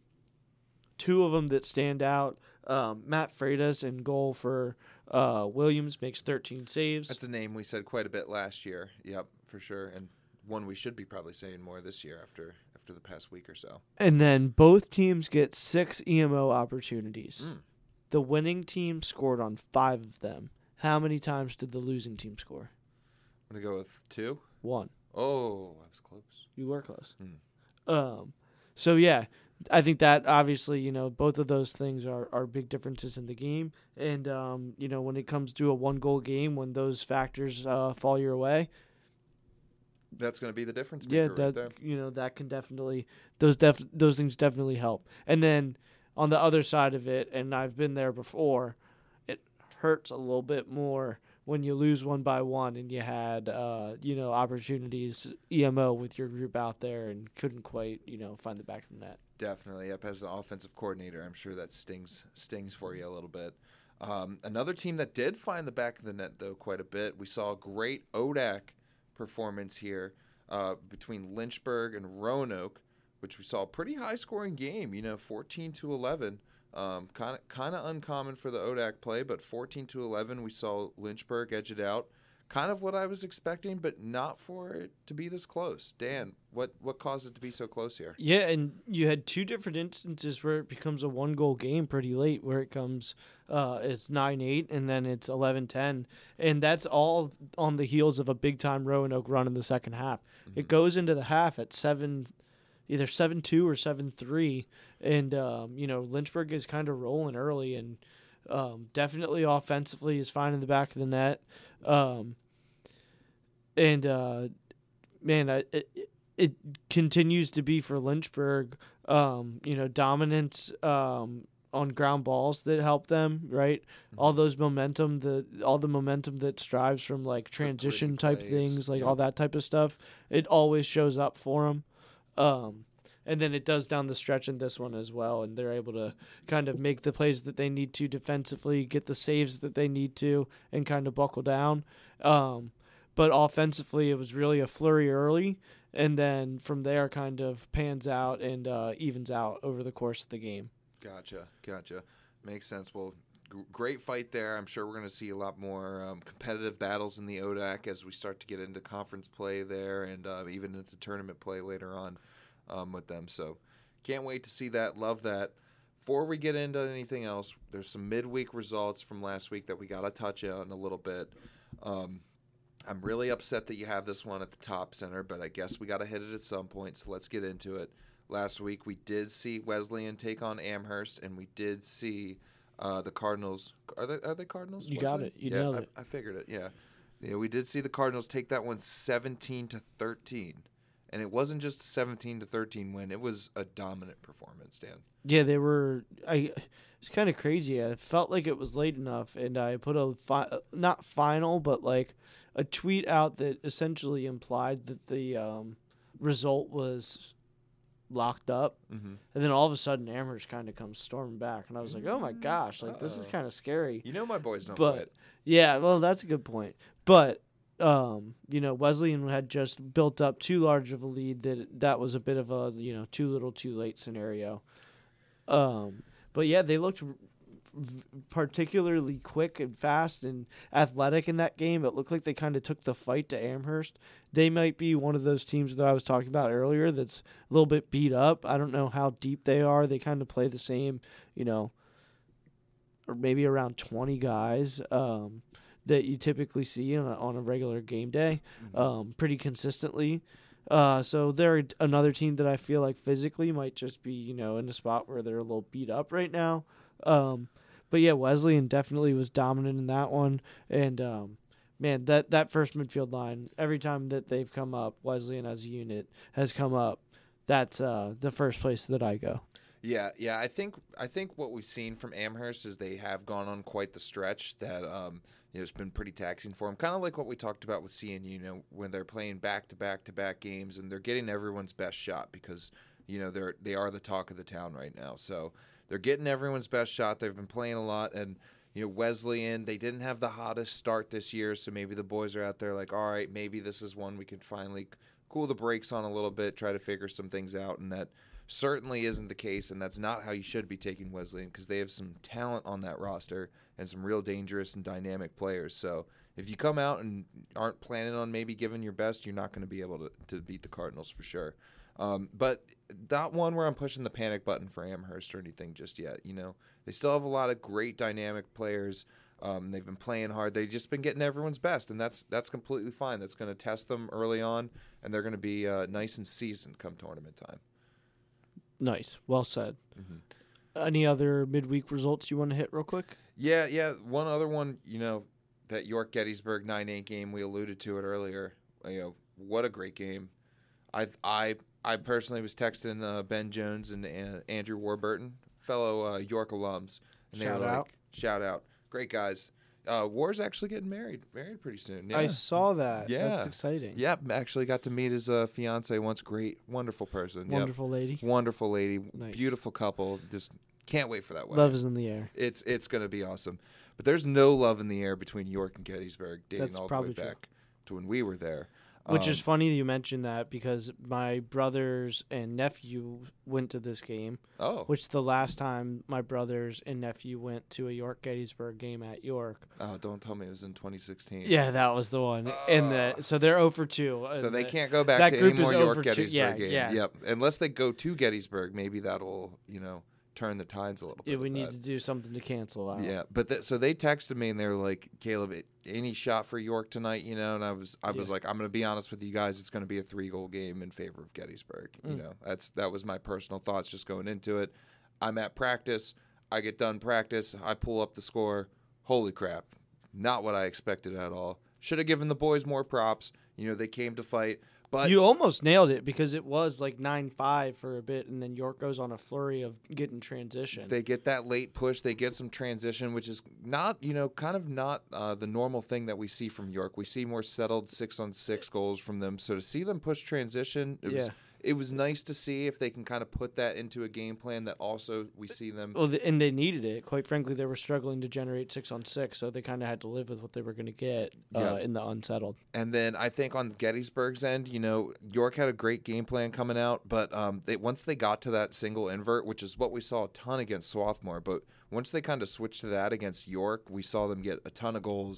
two of them that stand out, um, Matt Freitas in goal for uh, Williams makes thirteen saves. That's a name we said quite a bit last year. Yep, for sure. And one we should be probably saying more this year after after the past week or so. And then both teams get six E M O opportunities. Mm. The winning team scored on five of them. How many times did the losing team score? I'm going to go with two. One. Oh, I was close. You were close. Hmm. Um, so yeah, I think that obviously, you know, both of those things are, are big differences in the game. And, um, you know, when it comes to a one goal game, when those factors uh, fall your way, That's going to be the difference yeah, maker that, right there. you know, that can definitely, those def, those things definitely help. And then on the other side of it, and I've been there before, it hurts a little bit more when you lose one by one and you had, uh, you know, opportunities E M O with your group out there and couldn't quite, you know, find the back of the net. Definitely. Yep. As an offensive coordinator, I'm sure that stings stings for you a little bit. Um, another team that did find the back of the net, though, quite a bit. We saw a great O D A C performance here uh, between Lynchburg and Roanoke, which we saw a pretty high-scoring game, you know, fourteen to eleven. Um, kind of kind of uncommon for the O D A C play, but fourteen to eleven, we saw Lynchburg edge it out. Kind of what I was expecting, but not for it to be this close. Dan, what, what caused it to be so close here? Yeah, and you had two different instances where it becomes a one-goal game pretty late, where it comes, uh, it's nine eight, and then it's eleven ten, and that's all on the heels of a big-time Roanoke run in the second half. Mm-hmm. It goes into the half at seven, either seven two or seven three, and, um, you know, Lynchburg is kind of rolling early, and um, definitely offensively is finding the back of the net. Um, and, uh, man, I, it, it continues to be for Lynchburg, um, you know, dominance um, on ground balls that help them, right? Mm-hmm. All those momentum, the all the momentum that strives from like transition gritty type plays, things, like yeah. all that type of stuff. It always shows up for them. Um, and then it does down the stretch in this one as well, and they're able to kind of make the plays that they need to defensively, get the saves that they need to, and kind of buckle down. Um, but offensively, it was really a flurry early, and then from there kind of pans out and uh, evens out over the course of the game. Gotcha, gotcha. Makes sense. Well, g- great fight there. I'm sure we're going to see a lot more um, competitive battles in the O D A C as we start to get into conference play there and uh, even into tournament play later on um, with them. So Can't wait to see that. Love that. Before we get into anything else, there's some midweek results from last week that we got to touch on a little bit. Um, I'm really upset that you have this one at the top center, but I guess we got to hit it at some point, so let's get into it. Last week, we did see Wesleyan take on Amherst, and we did see uh, the Cardinals. Are they, are they Cardinals? You What's got it? it. You yeah, nailed I, it. I figured it, yeah. Yeah, we did see the Cardinals take that one seventeen to thirteen. And it wasn't just a seventeen to thirteen win. It was a dominant performance, Dan. Yeah, they were. I. It's kind of crazy. I felt like it was late enough, and I put a fi- not final, but like a tweet out that essentially implied that the um, result was locked up, Mm-hmm. and then all of a sudden Amherst kind of comes storming back, and I was like, oh my gosh, like this is Uh-oh. kind of scary. You know my boys don't But quit. yeah, well, that's a good point. But um, you know, Wesleyan had just built up too large of a lead that that was a bit of a you know too little, too late scenario. Um, but yeah, they looked v- particularly quick and fast and athletic in that game. It looked like they kind of took the fight to Amherst. They might be one of those teams that I was talking about earlier that's a little bit beat up. I don't know how deep they are. They kind of play the same, you know, or maybe around twenty guys. Um, that you typically see on a, on a regular game day, um, pretty consistently. Uh, so they're another team that I feel like physically might just be, you know, in a spot where they're a little beat up right now. Um, but yeah, Wesleyan definitely was dominant in that one. And, um, man, that, that first midfield line, every time that they've come up, Wesleyan as a unit has come up. That's uh, the first place that I go. Yeah, yeah. I think I think what we've seen from Amherst is they have gone on quite the stretch that um, you know, it's been pretty taxing for them. Kind of like what we talked about with C N U, you know, when they're playing back to back to back games and they're getting everyone's best shot because you know they're they are the talk of the town right now. So they're getting everyone's best shot. They've been playing a lot, and you know Wesleyan, they didn't have the hottest start this year, so maybe the boys are out there like, all right, maybe this is one we can finally cool the brakes on a little bit, try to figure some things out, and that certainly isn't the case, and that's not how you should be taking Wesleyan because they have some talent on that roster and some real dangerous and dynamic players. So if you come out and aren't planning on maybe giving your best, you're not going to be able to, to beat the Cardinals for sure. Um, but not one where I'm pushing the panic button for Amherst or anything just yet. You know, they still have a lot of great dynamic players. Um, they've been playing hard. They've just been getting everyone's best, and that's that's completely fine. That's going to test them early on, and they're going to be uh, nice and seasoned come tournament time. Nice. Well said. Mm-hmm. Any other midweek results you want to hit real quick? Yeah, yeah. One other one, you know, that York Gettysburg nine eight game, we alluded to it earlier. You know, what a great game. I I I personally was texting uh, Ben Jones and uh, Andrew Warburton, fellow uh, York alums, and they Shout were like, out. "Shout out, great guys." Uh, War's actually getting married, married pretty soon. Yeah. I saw that. Yeah. That's exciting. Yep, actually got to meet his uh, fiance once. Great, wonderful person. Yep. Wonderful lady. Wonderful lady, Nice. beautiful couple. Just can't wait for that wedding. Love is in the air. It's it's gonna be awesome. But there's no love in the air between York and Gettysburg, dating That's all the way probably true. back to when we were there. Which Um, is funny you mentioned that because my brothers and nephew went to this game, oh, which the last time my brothers and nephew went to a York Gettysburg game at York. oh, don't tell me it was in twenty sixteen. Yeah, that was the one. and the, so they're zero for two. So and they the- can't go back that to group any more is over York two- Gettysburg yeah, games. yeah. Yep, unless they go to Gettysburg, maybe that'll you know turn the tides a little bit. Yeah, we with need that. to do something to cancel out. Yeah, but th- so they texted me and they were like, "Caleb, any shot for York tonight?" You know, and I was, I was Yeah. like, "I'm going to be honest with you guys. It's going to be a three goal game in favor of Gettysburg." You Mm. know, that's that was my personal thoughts just going into it. I'm at practice. I get done practice. I pull up the score. Holy crap! Not what I expected at all. Should have given the boys more props. You know, they came to fight. But You almost nailed it because it was like nine five for a bit, and then York goes on a flurry of getting transition. they get that late push. They get some transition, which is not, you know, kind of not uh, the normal thing that we see from York. We see more settled six on six goals from them. So to see them push transition, it was Yeah. it was nice to see if they can kind of put that into a game plan that also we see them. Well, th- and they needed it. Quite frankly, they were struggling to generate six on six, so they kind of had to live with what they were going to get uh, Yeah. in the unsettled. And then I think on Gettysburg's end, you know, York had a great game plan coming out, but um, they once they got to that single invert, which is what we saw a ton against Swarthmore, but once they kind of switched to that against York, we saw them get a ton of goals.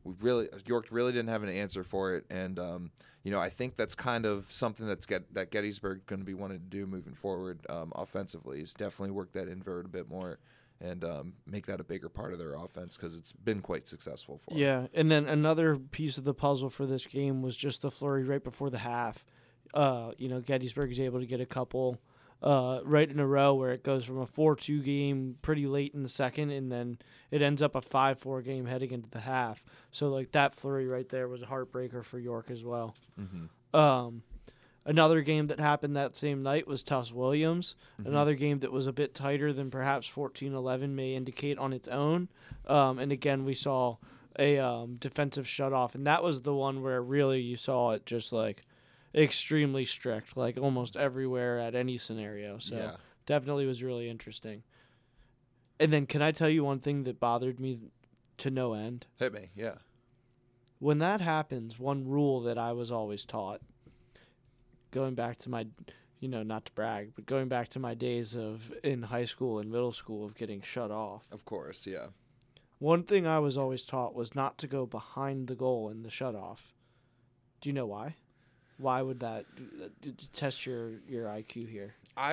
we really York really didn't have an answer for it, and um, you know I think that's kind of something that's get that Gettysburg going to be wanting to do moving forward um, offensively. Is definitely work that invert a bit more and um, make that a bigger part of their offense because it's been quite successful for them. Yeah, and then another piece of the puzzle for this game was just the flurry right before the half. Uh, you know, Gettysburg is able to get a couple uh, right in a row where it goes from a four two game pretty late in the second, and then it ends up a five four game heading into the half. So, like, that flurry right there was a heartbreaker for York as well. Mm-hmm. Um, another game that happened that same night was Tufts-Williams. Mm-hmm. Another game that was a bit tighter than perhaps fourteen eleven may indicate on its own. Um, and again, we saw a um, defensive shutoff, and that was the one where really you saw it just like extremely strict, like almost everywhere at any scenario. So Yeah. definitely was really interesting. And then can I tell you one thing that bothered me to no end? Hit me, yeah. When that happens, one rule that I was always taught, going back to my, you know, not to brag, but going back to my days of in high school and middle school of getting shut off. Of course, yeah. One thing I was always taught was not to go behind the goal in the shutoff. Do you know why? Why would that uh, test your, your I Q here? I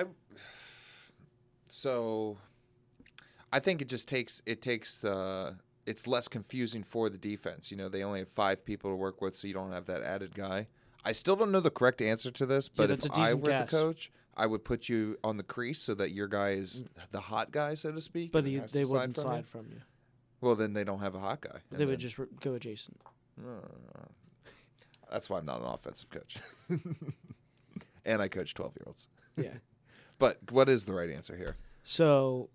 so I think it just takes it takes uh it's less confusing for the defense. You know, they only have five people to work with, so you don't have that added guy. I still don't know the correct answer to this, but that's if a I decent were guess. the coach, I would put you on the crease so that your guy is the hot guy, so to speak. But and he, has they to slide wouldn't from slide you. from you. Well, then they don't have a hot guy. and They would then- just re- go adjacent. Uh, that's why I'm not an offensive coach. And I coach twelve-year-olds. Yeah. But what is the right answer here? So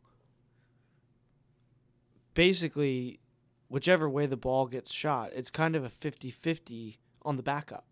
basically, whichever way the ball gets shot, it's kind of a fifty-fifty on the backup.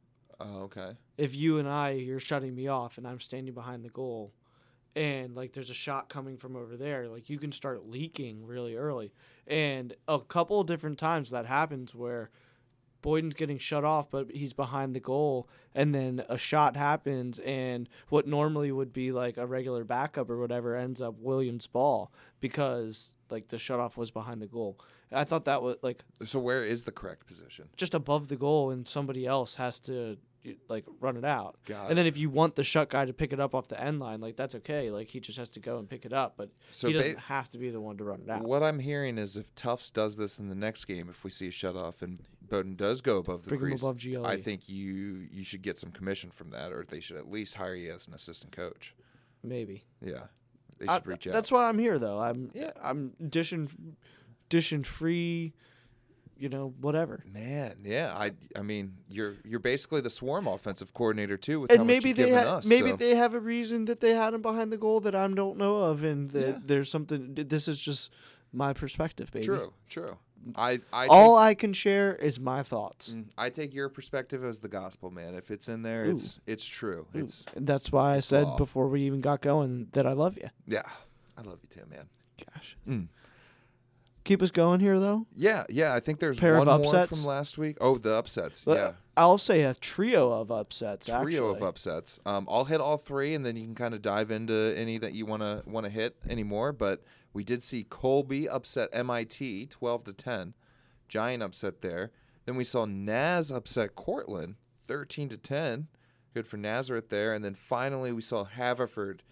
Oh, okay. If you and I, you're shutting me off and I'm standing behind the goal and like there's a shot coming from over there, like you can start leaking really early. And a couple of different times that happens where Boyden's getting shut off, but he's behind the goal, and then a shot happens, and what normally would be like a regular backup or whatever ends up Williams' ball because like the shutoff was behind the goal. I thought that was like So where is the correct position? just above the goal, and somebody else has to like run it out. Got and then if you want the shut guy to pick it up off the end line, like that's okay. Like he just has to go and pick it up, but So he ba- doesn't have to be the one to run it out. What I'm hearing is if Tufts does this in the next game, if we see a shutoff and Bowden does go above the Bring him crease, above G L E. I think you you should get some commission from that, or they should at least hire you as an assistant coach. Maybe. Yeah, they I- should reach out. That's why I'm here, though. I'm Yeah. I'm dishing, dishing free, you know, whatever. Man, yeah, I I mean you're you're basically the swarm offensive coordinator too. With how And much maybe you've they given ha- us, maybe so- they have a reason that they had him behind the goal that I don't know of, and that Yeah. there's something. This is just my perspective, baby. True, true. I I All I can share is my thoughts. take, I take your perspective as the gospel, man. If it's in there, Ooh. it's it's true. Ooh, It's and that's why I said law. before we even got going that I love you. yeah. I love you too, man. Gosh. Mm. Keep us going here, though. Yeah, yeah. I think there's Pair one of more upsets? from last week. Oh, the upsets. Uh, Yeah, I'll say a trio of upsets. trio actually. of upsets. Um, I'll hit all three, and then you can kind of dive into any that you wanna wanna hit anymore. But we did see Colby upset M I T twelve to ten, giant upset there. Then we saw Naz upset Cortland thirteen to ten. Good for Nazareth there. And then finally we saw Haverford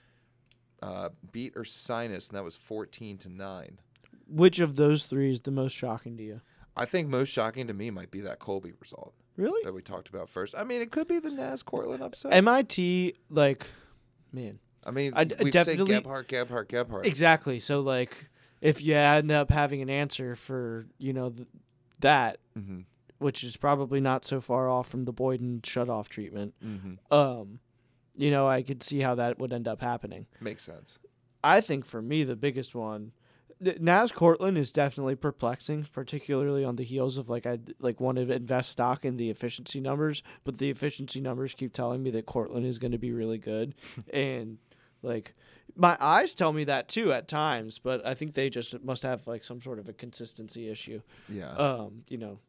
uh, beat Ursinus, and that was fourteen to nine. Which of those three is the most shocking to you? I think most shocking to me might be that Colby result Really? that we talked about first. I mean, it could be the Naz Cortland upset. M I T, like, man. I mean, I d- we definitely- say Gebhardt, Gebhardt, Gebhardt. Exactly. So, like, if you end up having an answer for, you know, th- that, Mm-hmm. which is probably not so far off from the Boyden shutoff treatment, Mm-hmm. um, you know, I could see how that would end up happening. Makes sense. I think for me, the biggest one, th- Naz Cortland is definitely perplexing, particularly on the heels of like I like want to invest stock in the efficiency numbers, but the efficiency numbers keep telling me that Cortland is going to be really good, and like my eyes tell me that too at times, but I think they just must have like some sort of a consistency issue. Yeah. Um, you know,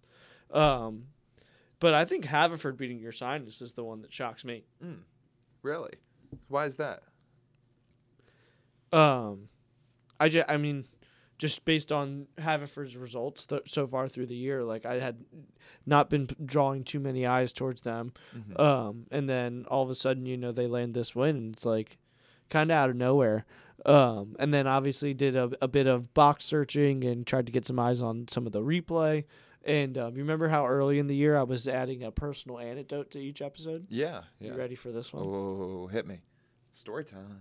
um, but I think Haverford beating your sinus is the one that shocks me. Mm. Really? Why is that? Um, I just, I mean, just based on Haverford's results th- so far through the year, like I had not been p- drawing too many eyes towards them. Mm-hmm. Um, and then all of a sudden, you know, they land this win, and it's like kind of out of nowhere. Um, and then obviously did a, a bit of box searching and tried to get some eyes on some of the replay. And um, you remember how early in the year I was adding a personal anecdote to each episode? Yeah, yeah. You ready for this one? Oh, hit me. Story time.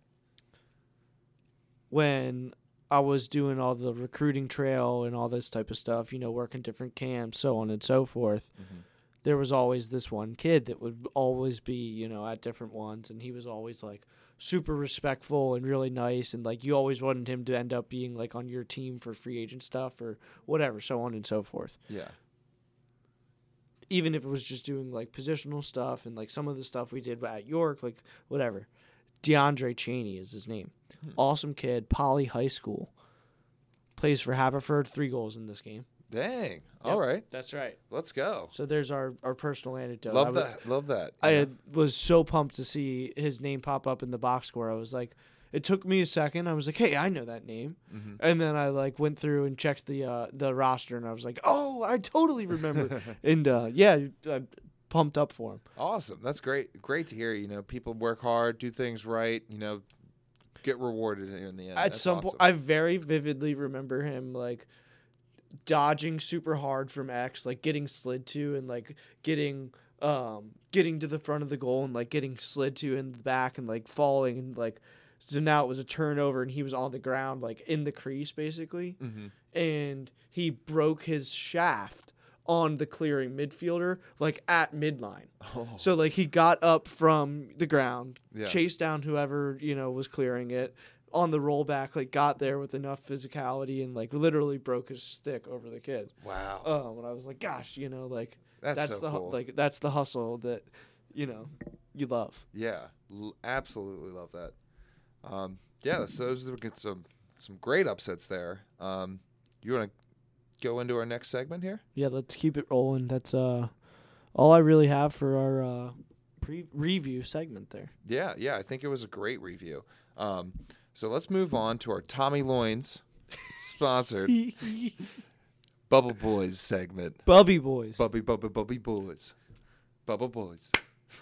When I was doing all the recruiting trail and all this type of stuff, you know, working different camps, so on and so forth, Mm-hmm. there was always this one kid that would always be, you know, at different ones, and he was always like super respectful and really nice, and like you always wanted him to end up being like on your team for free agent stuff or whatever, so on and so forth. Yeah. Even if it was just doing like positional stuff and like some of the stuff we did at York, like whatever. DeAndre Cheney is his name. Hmm. Awesome kid, Poly High School. Plays for Haverford, three goals in this game. Dang. All right. That's right. Let's go. So there's our, our personal anecdote. Love I was, that. Love that. I Yeah. had, was so pumped to see his name pop up in the box score. I was like, it took me a second. I was like, hey, I know that name. Mhm. And then I like went through and checked the uh, the roster, and I was like, oh, I totally remember. and uh, yeah, I pumped up for him. Awesome. That's great. Great to hear. You know, people work hard, do things right. You know, get rewarded in the end. At That's some awesome. point, I very vividly remember him like dodging super hard from X, like getting slid to and like getting um getting to the front of the goal and like getting slid to in the back and like falling and like so now it was a turnover and he was on the ground like in the crease basically, Mhm. and he broke his shaft on the clearing midfielder like at midline. Oh. So like he got up from the ground, Yeah. chased down whoever, you know, was clearing it on the rollback, like got there with enough physicality and like literally broke his stick over the kid. Wow. Um, and I was like, gosh, you know, like that's that's so the hu- cool. like that's the hustle that, you know, you love. Yeah, l- absolutely love that. Um, yeah, so those are good- some some great upsets there. Um, you want to go into our next segment here? Yeah, let's keep it rolling. That's uh all I really have for our uh pre review segment there. Yeah, yeah, I think it was a great review. Um, so let's move on to our Tommy Loins sponsored Bubble Boys segment. Bubby Boys. Bubby, Bubby, Bubby Boys. Bubble Boys.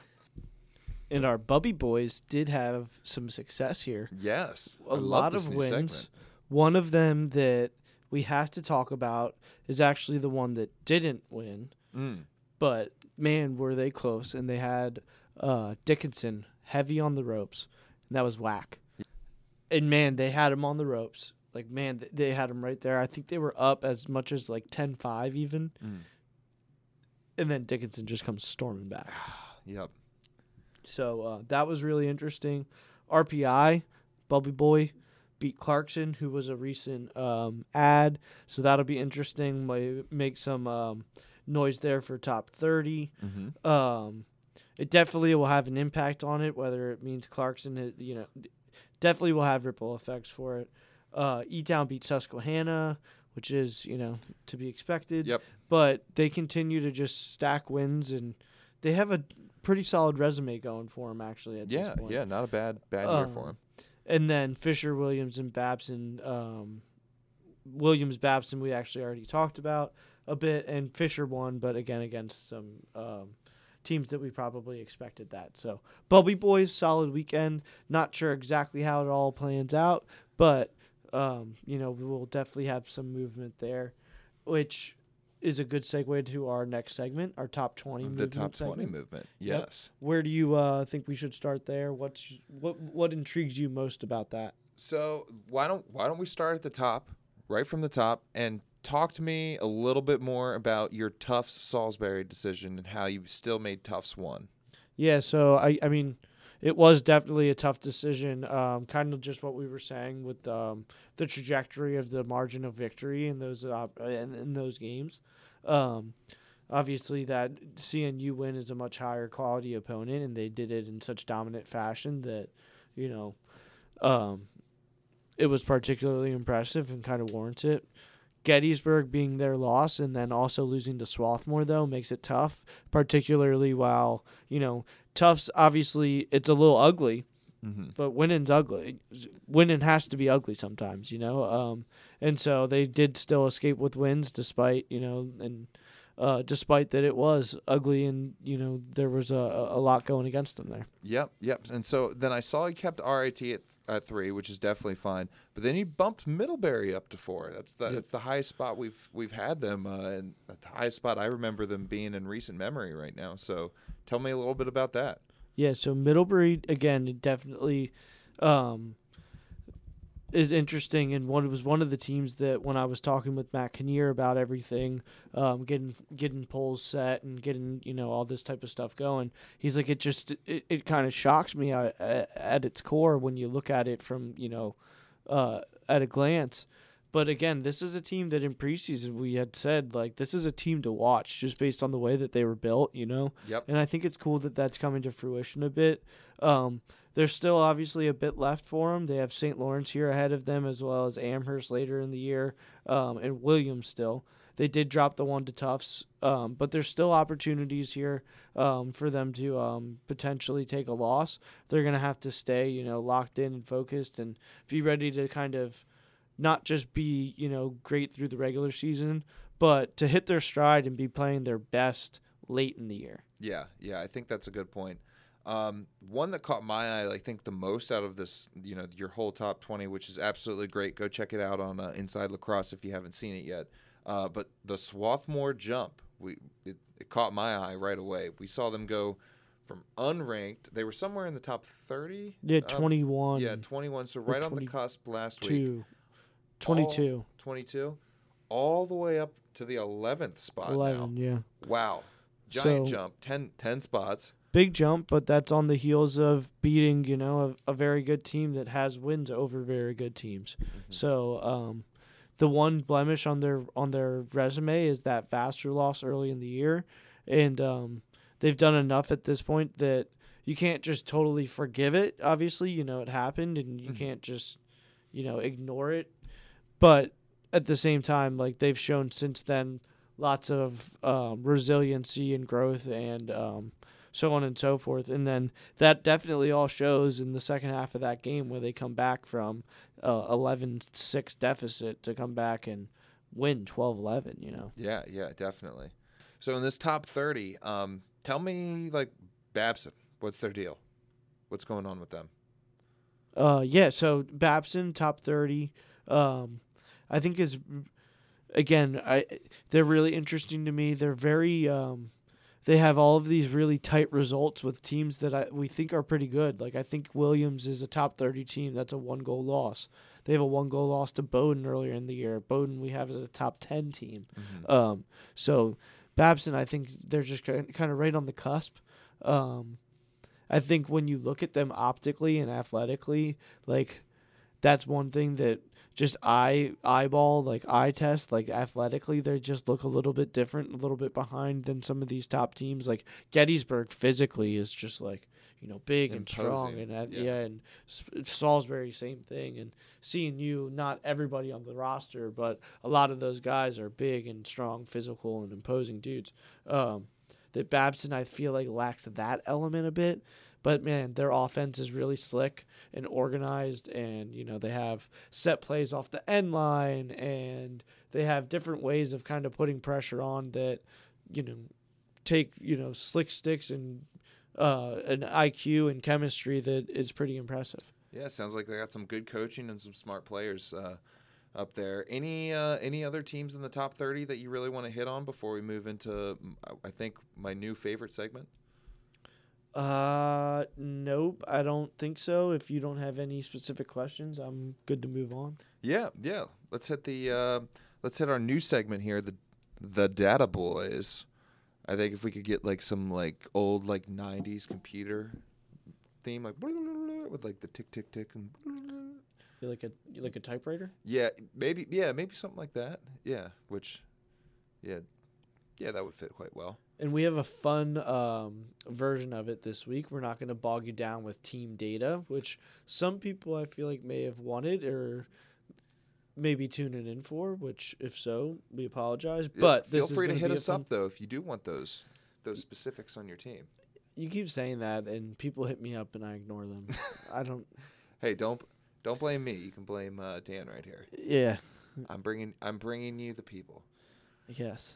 And our Bubby Boys did have some success here. Yes. A I love lot this of new wins. segment. One of them that we have to talk about is actually the one that didn't win, Mm. but man, were they close. And they had uh, Dickinson heavy on the ropes, and that was whack. And man, they had him on the ropes. Like, man, th- they had him right there. I think they were up as much as like ten five even. Mm. And then Dickinson just comes storming back. Yep. So uh, that was really interesting. R P I, Bubby Boy, beat Clarkson, who was a recent um, ad. So that'll be interesting. Might make some um, noise there for top thirty. Mm-hmm. Um, it definitely will have an impact on it, whether it means Clarkson, uh, you know, definitely will have ripple effects for it. Uh, E-Town beat Susquehanna, which is, you know, to be expected. Yep. But they continue to just stack wins, and they have a pretty solid resume going for them, actually, at Yeah, this point. yeah, not a bad bad year Um, for him. And then Fisher, Williams, and Babson. Um, Williams, Babson, we actually already talked about a bit, and Fisher won, but again against some um, teams that we probably expected that. So, Bubby Boys, solid weekend. Not sure exactly how it all plans out, but um, you know, we will definitely have some movement there, which is a good segue to our next segment, our top twenty The movement top twenty segment. movement. Yep. Yes. Where do you uh, think we should start there? What's what what intrigues you most about that? So why don't why don't we start at the top, right from the top, and talk to me a little bit more about your Tufts Salisbury decision and how you still made Tufts one. Yeah, so I I mean, it was definitely a tough decision. Um, kind of just what we were saying with um, the trajectory of the margin of victory in those uh, in, in those games. Um, obviously, that C N U win is a much higher quality opponent, and they did it in such dominant fashion that, you know, um, it was particularly impressive and kind of warrants it. Gettysburg being their loss and then also losing to Swarthmore, though, makes it tough, particularly while, you know, Tufts, obviously, it's a little ugly, Mm-hmm. but winning's ugly. Winning has to be ugly sometimes, you know? Um, And so they did still escape with wins despite, you know, and uh, despite that it was ugly and, you know, there was a, a lot going against them there. Yep, yep. And so then I saw he kept R I T at, at three, which is definitely fine. But then he bumped Middlebury up to four. That's the Yep. that's the highest spot we've we've had them, uh, and the highest spot I remember them being in recent memory right now. So tell me a little bit about that. Yeah, so Middlebury, again, it definitely um, is interesting, and one it was one of the teams that when I was talking with Matt Kinnear about everything, um, getting getting polls set and getting, you know, all this type of stuff going, he's like, it just it, it kind of shocks me at, at its core when you look at it from, you know, uh, at a glance. But again, this is a team that in preseason we had said, like, this is a team to watch just based on the way that they were built, you know? Yep. And I think it's cool that that's coming to fruition a bit. Um, there's still obviously a bit left for them. They have Saint Lawrence here ahead of them, as well as Amherst later in the year, um, and Williams still. They did drop the one to Tufts, um, but there's still opportunities here um, for them to um, potentially take a loss. They're going to have to stay, you know, locked in and focused and be ready to kind of not just be, you know, great through the regular season, but to hit their stride and be playing their best late in the year. Yeah, yeah, I think that's a good point. Um, one that caught my eye, I think, the most out of this, you know, your whole top twenty, which is absolutely great. Go check it out on uh, Inside Lacrosse if you haven't seen it yet. Uh, but the Swarthmore jump, we it, it caught my eye right away. We saw them go from unranked. They were somewhere in the top thirty. Yeah, um, twenty-one. Yeah, twenty-one. So right on the cusp last week. Two. twenty-two. All, twenty-two. All the way up to the eleventh spot eleven, now. yeah. Wow. Giant So- jump. ten, ten spots. Big jump, but that's on the heels of beating, you know, a, a very good team that has wins over very good teams. Mm-hmm. So, um, the one blemish on their on their resume is that Vassar loss early in the year, and um, they've done enough at this point that you can't just totally forgive it. Obviously, you know it happened, and you Mhm. can't just, you know, ignore it. But at the same time, like they've shown since then, lots of um, resiliency and growth, and um, so on and so forth. And then that definitely all shows in the second half of that game where they come back from uh, eleven six deficit to come back and win twelve eleven, you know. Yeah, yeah, definitely. So in this top thirty, um, tell me, like, Babson, what's their deal? What's going on with them? Uh, yeah, so Babson, top thirty, um, I think is, again, I they're really interesting to me. They're very, um, they have all of these really tight results with teams that I, we think are pretty good. Like, I think Williams is a top thirty team. That's a one-goal loss. They have a one-goal loss to Bowdoin earlier in the year. Bowdoin we have as a top ten team. Mm-hmm. Um, so Babson, I think they're just kind of right on the cusp. Um, I think when you look at them optically and athletically, like that's one thing that just eye eyeball, like eye test, like athletically, they just look a little bit different, a little bit behind than some of these top teams. Like Gettysburg physically is just like, you know, big and strong, Imposing, and uh, yeah. yeah, and S- Salisbury same thing, and C N U, not everybody on the roster, but a lot of those guys are big and strong, physical and imposing dudes. Um, that Babson, I feel like, lacks that element a bit. But, man, their offense is really slick and organized, and, you know, they have set plays off the end line, and they have different ways of kind of putting pressure on that, you know, take, you know, slick sticks and uh, an I Q and chemistry that is pretty impressive. Yeah, sounds like they got some good coaching and some smart players uh, up there. Any uh, any other teams in the top thirty that you really want to hit on before we move into, I think, my new favorite segment? Uh, nope, I don't think so. If you don't have any specific questions, I'm good to move on. Yeah, yeah. Let's hit the uh, let's hit our new segment here, the the Data Boys. I think if we could get like some like old like nineties computer theme, like with like the tick tick tick and You like a you like a typewriter? yeah, maybe yeah, maybe something like that. Yeah, which yeah, yeah, that would fit quite well. And we have a fun um, version of it this week. We're not going to bog you down with team data, which some people I feel like may have wanted or maybe tuning in for, which if so, we apologize. Yeah, But feel this is free to gonna hit be a us fun- up though if you do want those those specifics on your team. You keep saying that, and people hit me up, and I ignore them. I don't. Hey, don't don't blame me. You can blame uh, Dan right here. Yeah. I'm bringing I'm bringing you the people. Yes.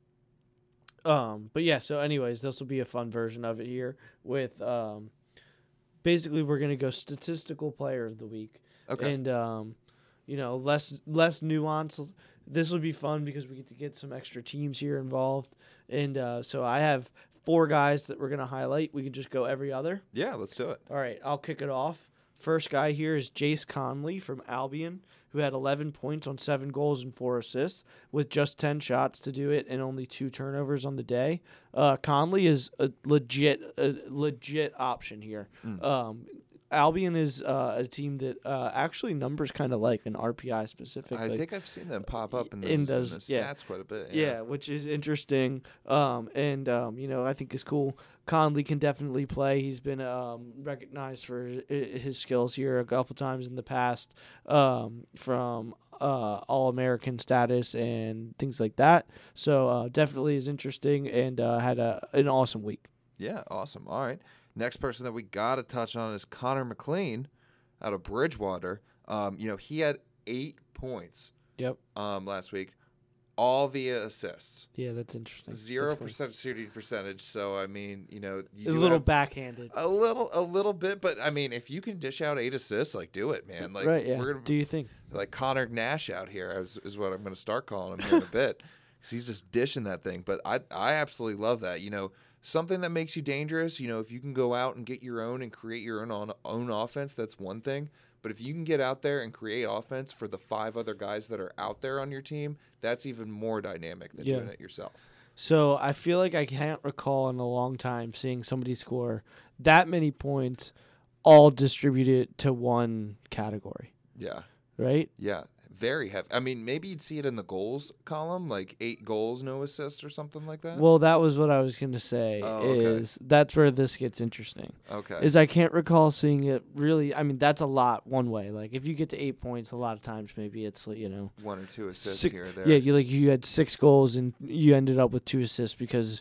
Um, but yeah, so anyways, this will be a fun version of it here with um, basically we're going to go statistical player of the week. Okay. And um, you know, less less nuance. This will be fun because we get to get some extra teams here involved. And uh, so I have four guys that we're going to highlight. We can just go every other. Yeah, let's do it. All right, I'll kick it off. First guy here is Jace Conley from Albion, who had eleven points on seven goals and four assists with just ten shots to do it and only two turnovers on the day. Uh, Conley is a legit, a legit option here. Mm. Um, Albion is uh, a team that uh, actually numbers kind of like an R P I specifically. I think I've seen them pop up in those, in in those- those yeah. stats quite a bit. Yeah, Yeah. which is interesting. Um, and, um, you know, I think it's cool. Conley can definitely play. He's been um, recognized for his, his skills here a couple times in the past um, from uh, All-American status and things like that. So uh, definitely is interesting and uh, had a, an awesome week. Yeah, awesome. All right. Next person that we got to touch on is Connor McLean out of Bridgewater. Um, you know, he had eight points Yep. um, last week, all via assists. Yeah, that's interesting. Zero That's cool. percent shooting percentage. So I mean, you know, you A do little have backhanded. a little, a little bit, but I mean, if you can dish out eight assists, like do it, man. Like right, yeah. we're gonna Do you think? like Connor Nash out here is, is what I'm going to start calling him here in a bit. 'Cause he's just dishing that thing. But I, I absolutely love that. You know, something that makes you dangerous. You know, if you can go out and get your own and create your own on, own offense, that's one thing. But if you can get out there and create offense for the five other guys that are out there on your team, that's even more dynamic than Yeah. doing it yourself. So I feel like I can't recall in a long time seeing somebody score that many points all distributed to one category, Yeah. right? Yeah. Very heavy. I mean, maybe you'd see it in the goals column, like eight goals, no assists or something like that. Well, that was what I was going to say Oh, okay. is that's where this gets interesting. Okay. Is I can't recall seeing it really. I mean, that's a lot one way. Like if you get to eight points, a lot of times maybe it's like, you know, One or two assists six, here or there. yeah, you like you had six goals and you ended up with two assists because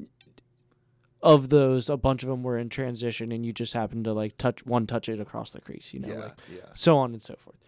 of those, a bunch of them were in transition and you just happened to like touch one touch it across the crease, you know, Yeah. like Yeah. so on and so forth.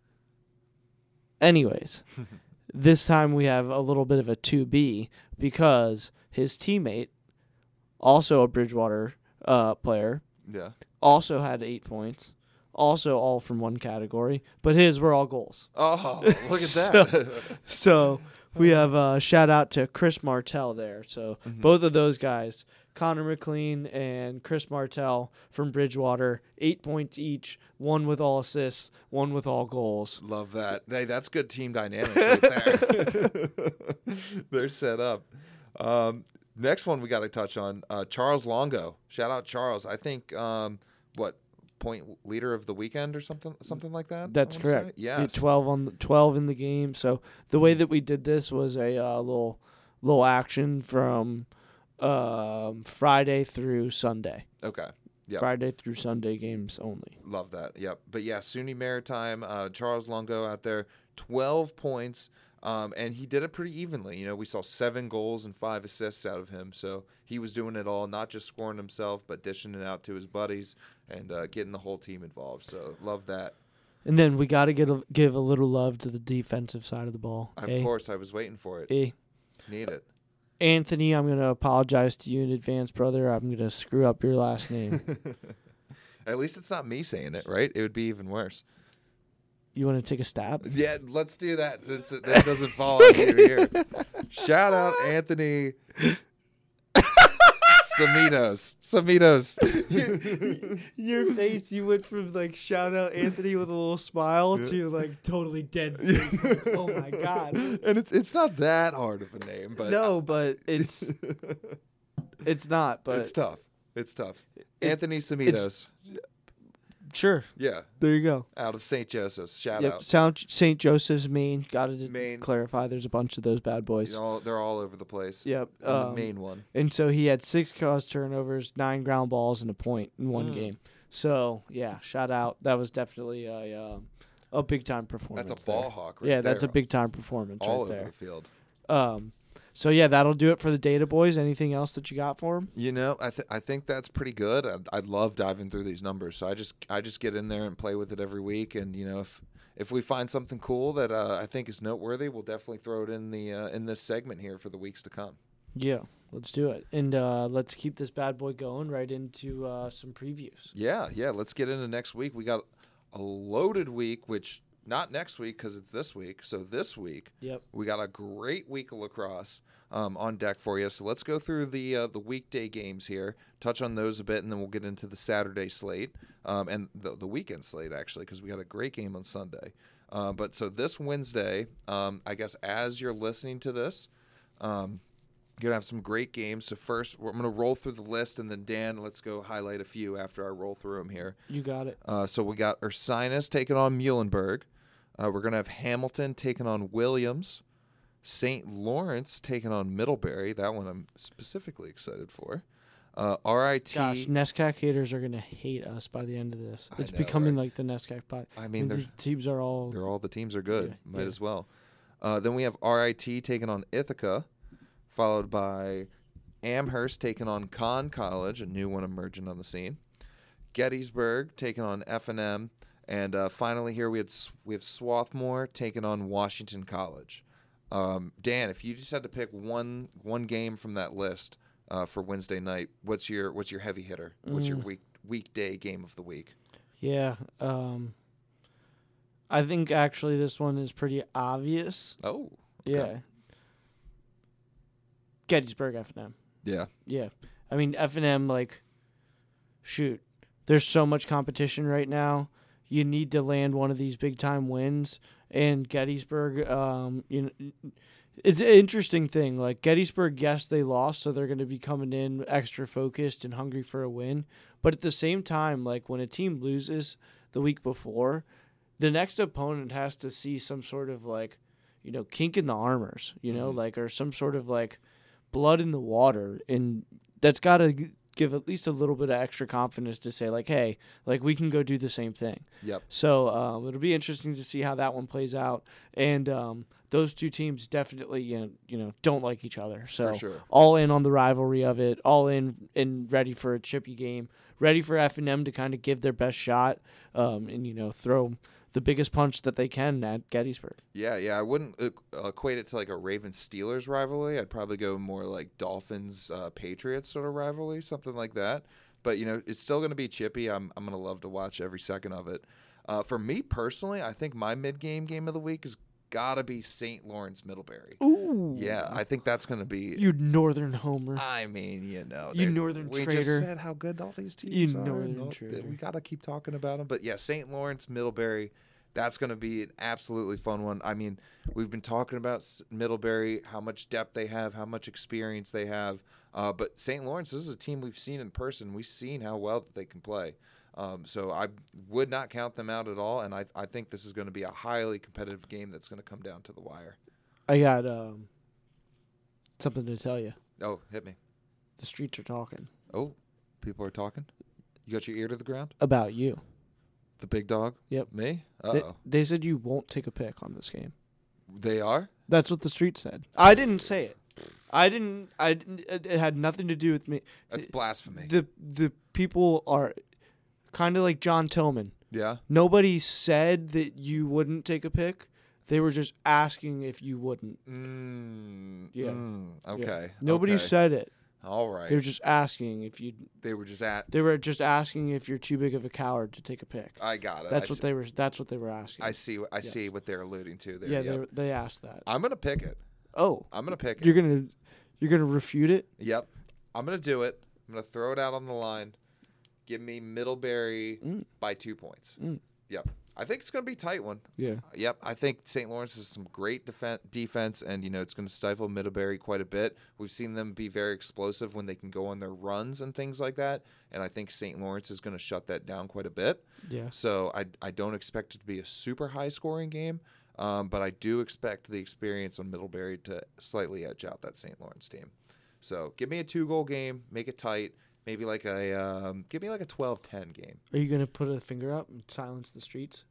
Anyways, this time we have a little bit of a two B because his teammate, also a Bridgewater uh, player, Yeah. also had eight points, also all from one category, but his were all goals. Oh, look at So- that. So we have a shout out to Chris Martell there. So Mhm. both of those guys, Connor McLean and Chris Martell from Bridgewater, eight points each, one with all assists, one with all goals. Love that. Hey, that's good team dynamics right there. They're set up. Um, next one we got to touch on uh, Charles Longo. Shout out Charles. I think um, what point leader of the weekend or something, something like that. That's I wanna correct. say? He had Yes. twelve on the, twelve in the game. So the way that we did this was a uh, little little action from um, Friday through Sunday. Okay. Yep. Friday through Sunday games only. Love that. Yep. But yeah, SUNY Maritime, uh, Charles Longo out there, twelve points. Um, and he did it pretty evenly. You know, we saw seven goals and five assists out of him. So he was doing it all, not just scoring himself, but dishing it out to his buddies and uh, getting the whole team involved. So love that. And then we got to get a, give a little love to the defensive side of the ball. Of eh? course, I was waiting for it. Eh? Need it. Anthony, I'm going to apologize to you in advance, brother. I'm going to screw up your last name. At least it's not me saying it, right? It would be even worse. You want to take a stab? Yeah, let's do that since it, that doesn't fall on you here. Shout out Anthony Saminos. Saminos. Your face, you went from like shout out Anthony with a little smile to like totally dead face. Oh my God. And it's it's not that hard of a name, but No, but it's it's not. But it's tough. It's tough. It- Anthony Saminos. sure, Yeah, there you go. out of Saint Joseph's. Shout Yep, out. Sound Saint Joseph's, Maine. Got to Maine. clarify. There's a bunch of those bad boys. They're all, they're all over the place. Yep. I'm um, the main one. And so he had six cross turnovers, nine ground balls, and a point in one Mm. game. So yeah, shout out. That was definitely a uh, a big time performance. That's a there. ball hawk right Yeah, there. that's a big time performance all right over there. the field. Um, so yeah, that'll do it for the data boys. Anything else that you got for them? You know, I th- I think that's pretty good. I, I love diving through these numbers, so I just I just get in there and play with it every week. And you know, if if we find something cool that uh, I think is noteworthy, we'll definitely throw it in the uh, in this segment here for the weeks to come. Yeah, let's do it. And uh, let's keep this bad boy going right into uh, some previews. Yeah, yeah. Let's get into next week. We got a loaded week, which not next week because it's this week. So this week, Yep. we got a great week of lacrosse um, on deck for you. So let's go through the uh, the weekday games here, touch on those a bit, and then we'll get into the Saturday slate um, and the, the weekend slate, actually, because we got a great game on Sunday. Uh, but so this Wednesday, um, I guess as you're listening to this, um, you're going to have some great games. So first, we're going to roll through the list, and then, Dan, let's go highlight a few after I roll through them here. You got it. Uh, so we got Ursinus taking on Muhlenberg. Uh, we're going to have Hamilton taking on Williams. Saint Lawrence taking on Middlebury. That one I'm specifically excited for. Uh, R I T. Gosh, NESCAC haters are going to hate us by the end of this. I It's know, becoming right? like the NESCAC pot. I mean, the there's- teams are all... They're all the teams are good. Yeah, Might yeah. as well. Uh, then we have R I T taking on Ithaca, followed by Amherst taking on Conn College, a new one emerging on the scene. Gettysburg taking on F and M, and uh, finally here we had S- we have Swarthmore taking on Washington College. Um, Dan, if you just had to pick one one game from that list uh, for Wednesday night, what's your what's your heavy hitter? What's your Mm. week weekday game of the week? Yeah. Um, I think actually this one is pretty obvious. Oh, Yeah. Gettysburg F and M. yeah, Yeah. I mean, F and M, like, shoot, there's so much competition right now. You need to land one of these big-time wins. And Gettysburg, um, you know, it's an interesting thing. Like, Gettysburg, yes, they lost, so they're going to be coming in extra focused and hungry for a win. But at the same time, like, when a team loses the week before, the next opponent has to see some sort of, like, you know, kink in the armors, you know, Mhm. like, or some sort of, like, blood in the water. And that's got to give at least a little bit of extra confidence to say, like, hey, like, we can go do the same thing. yep. So um, it'll be interesting to see how that one plays out. And um, those two teams definitely, you know, you know, don't like each other. So For sure. all in on the rivalry of it, all in and ready for a chippy game, ready for F and M to kind of give their best shot um, and, you know, throw the biggest punch that they can at Gettysburg. Yeah, yeah. I wouldn't uh, equate it to like a Ravens Steelers rivalry. I'd probably go more like Dolphins uh, Patriots sort of rivalry, something like that. But you know, it's still going to be chippy. I'm I'm going to love to watch every second of it. Uh, for me personally, I think my mid game game of the week has got to be Saint Lawrence Middlebury. Ooh. Yeah, I think that's going to be. You northern homer. I mean, you know, You they- northern we traitor. just said how good all these teams You are. northern and all- traitor. We got to keep talking about them. But yeah, Saint Lawrence, Middlebury, that's going to be an absolutely fun one. I mean, we've been talking about S- Middlebury, how much depth they have, how much experience they have. Uh, but Saint Lawrence, this is a team we've seen in person. We've seen how well that they can play. Um, so I would not count them out at all. And I, I think this is going to be a highly competitive game that's going to come down to the wire. I got um, something to tell you. Oh, hit me. The streets are talking Oh, people are talking. You got your ear to the ground? about you. The big dog? Yep. Me? They, Uh-oh. they said you won't take a pick on this game. They are? That's what the street said. I didn't say it. I didn't. I didn't, it it had nothing to do with me. That's blasphemy. The the people are kind of like John Tillman. Yeah? Nobody said that you wouldn't take a pick. They were just asking if you wouldn't. Mm, Yeah. mm, Yeah. okay. Nobody okay. said it. All right. They were just asking if you. They were just at. They were just asking if you're too big of a coward to take a pick. I got it. That's I what see, they were. That's what they were asking. I see. I Yes. see what they're alluding to there. yeah, Yep. they were- they asked that. I'm gonna pick it. Oh, I'm gonna pick it. you're gonna you're gonna refute it? Yep. I'm gonna do it. I'm gonna throw it out on the line. Give me Middlebury Mm. by two points. Mm. Yep. I think it's gonna be a tight one. Yeah. Yep, I think Saint Lawrence has some great defen- defense, and you know it's going to stifle Middlebury quite a bit. We've seen them be very explosive when they can go on their runs and things like that, and I think Saint Lawrence is going to shut that down quite a bit. Yeah. So I I don't expect it to be a super high scoring game, um, but I do expect the experience on Middlebury to slightly edge out that Saint Lawrence team. So give me a two goal game, make it tight. Maybe like a um, give me like a twelve ten game. Are you gonna put a finger up and silence the streets?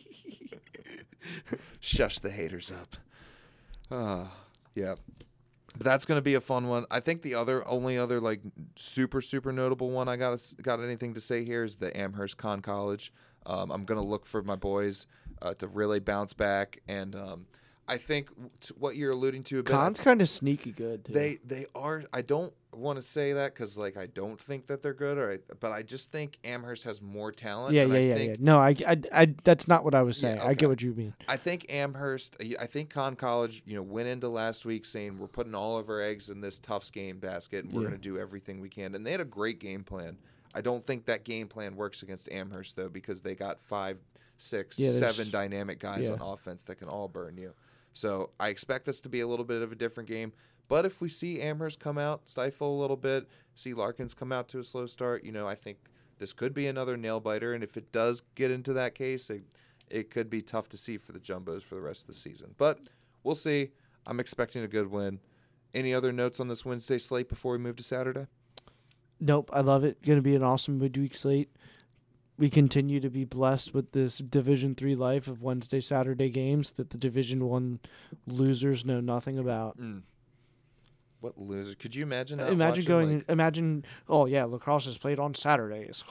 Shush the haters up. Uh, yeah. But that's going to be a fun one. I think the other only other like super super notable one I got got anything to say here is the Amherst Con College. Um, I'm going to look for my boys uh, to really bounce back, and um, I think t- what you're alluding to a bit. Con's kind of sneaky good, too. They they are. I don't want to say that because like I don't think that they're good, or I, but I just think Amherst has more talent. Yeah, and yeah, I yeah, think, yeah. No, I, I, I, that's not what I was Yeah, saying. I okay. get what you mean. I think Amherst, I think Con College, you know, went into last week saying we're putting all of our eggs in this Tufts game basket and we're Yeah. going to do everything we can. And they had a great game plan. I don't think that game plan works against Amherst though because they got five, six, Yeah, there's- seven dynamic guys yeah. on offense that can all burn you. So I expect this to be a little bit of a different game. But if we see Amherst come out, stifle a little bit, see Larkins come out to a slow start, you know, I think this could be another nail biter. And if it does get into that case, it, it could be tough to see for the Jumbos for the rest of the season. But we'll see. I'm expecting a good win. Any other notes on this Wednesday slate before we move to Saturday? Nope, I love it. Going to be an awesome midweek slate. We continue to be blessed with this Division Three life of Wednesday, Saturday games that the Division One losers know nothing about. Mm. What loser? Could you imagine that? Imagine watching, going. like, Imagine. Oh yeah, lacrosse is played on Saturdays.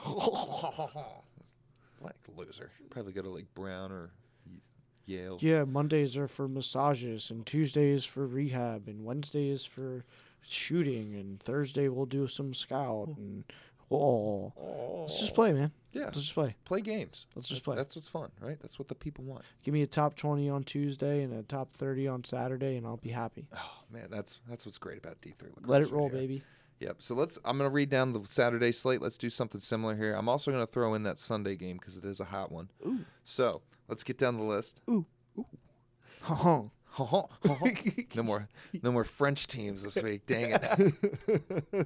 like loser. Probably go to like Brown or Yale. Yeah, Mondays are for massages, and Tuesdays for rehab, and Wednesday is for shooting, and Thursday we'll do some scout. And oh, let's just play, man. Yeah, Let's just play. play games. Let's just play. That's what's fun, right? That's what the people want. Give me a top twenty on Tuesday and a top thirty on Saturday, and I'll be happy. Oh man, that's that's what's great about D three lacrosse. Let it right roll, here. baby. Yep. So let's. I'm gonna read down the Saturday slate. Let's do something similar here. I'm also gonna throw in that Sunday game because it is a hot one. Ooh. So let's get down the list. Ooh. Ooh. no more, no more French teams this week. Dang it.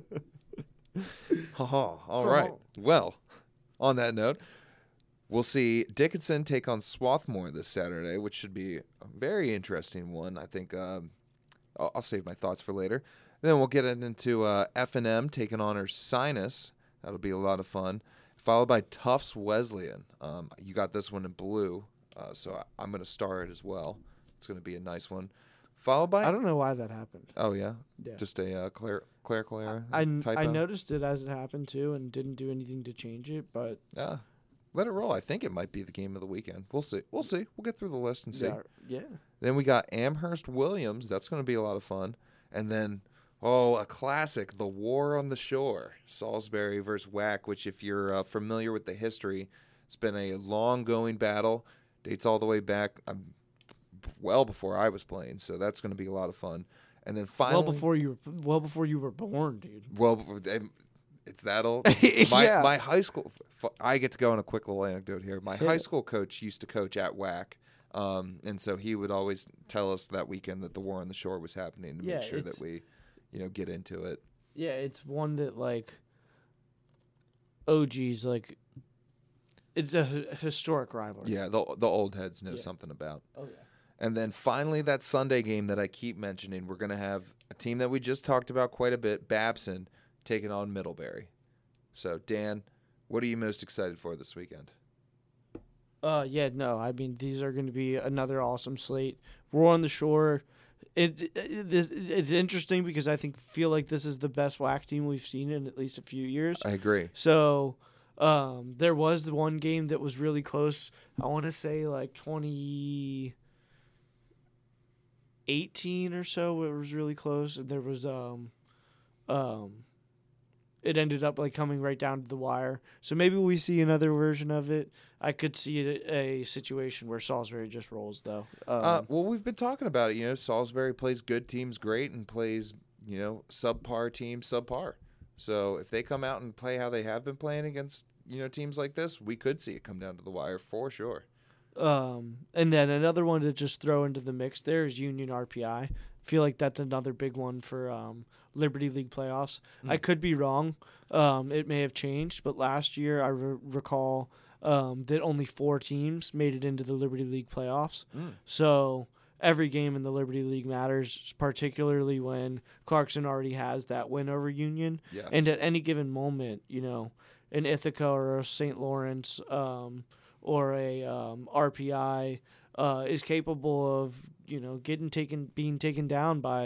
All right. Well, on that note, we'll see Dickinson take on Swarthmore this Saturday, which should be a very interesting one. I think um, I'll, I'll save my thoughts for later. Then we'll get into uh, F and M taking on Ursinus. That'll be a lot of fun. Followed by Tufts Wesleyan. Um, you got this one in blue, uh, so I, I'm going to star it as well. It's going to be a nice one. Followed by I don't know why that happened. oh yeah, Yeah. just a uh, cler- clerical error. I, I typo. noticed it as it happened too, and didn't do anything to change it. But Yeah, let it roll. I think it might be the game of the weekend. We'll see. We'll see. We'll get through the list and see. yeah, yeah. Then we got Amherst Williams. That's going to be a lot of fun. And then, oh, a classic, The War on the Shore, Salisbury versus W A C, which if you're uh, familiar with the history, it's been a long-going battle. Dates all the way back um, well before I was playing, so that's going to be a lot of fun. And then finally, Well before you were well before you were born, dude. well, it's that old. My Yeah. my high school. I get to go on a quick little anecdote here. My Yeah. high school coach used to coach at W A C, um, and so he would always tell us that weekend that the War on the Shore was happening to Yeah, make sure it's- that we, you know, get into it. Yeah, it's one that like O Gs like. It's a h- historic rivalry. Yeah, the the old heads know Yeah. something about. Oh yeah. And then finally, that Sunday game that I keep mentioning, we're going to have a team that we just talked about quite a bit, Babson, taking on Middlebury. So, Dan, what are you most excited for this weekend? Uh, yeah, no, I mean these are going to be another awesome slate. War on the Shore. It, it this it's interesting because I think feel like this is the best W A C team we've seen in at least a few years. I agree. So, um, there was the one game that was really close. I want to say like twenty eighteen or so. It was really close, and there was um, um, it ended up like coming right down to the wire. So maybe we see another version of it. I could see a, a situation where Salisbury just rolls though. Um, Uh, well, we've been talking about it. You know, Salisbury plays good teams great and plays, you know, subpar teams subpar. So if they come out and play how they have been playing against, you know, teams like this, we could see it come down to the wire for sure. Um, and then another one to just throw into the mix there is Union R P I. I feel like that's another big one for um, Liberty League playoffs. Mm. I could be wrong. Um, it may have changed, but last year I re- recall um, that only four teams made it into the Liberty League playoffs. Mm. So every game in the Liberty League matters, particularly when Clarkson already has that win over Union. Yes. And at any given moment, you know, an Ithaca or a Saint Lawrence um, or a um, R P I uh, is capable of, you know, getting taken, being taken down by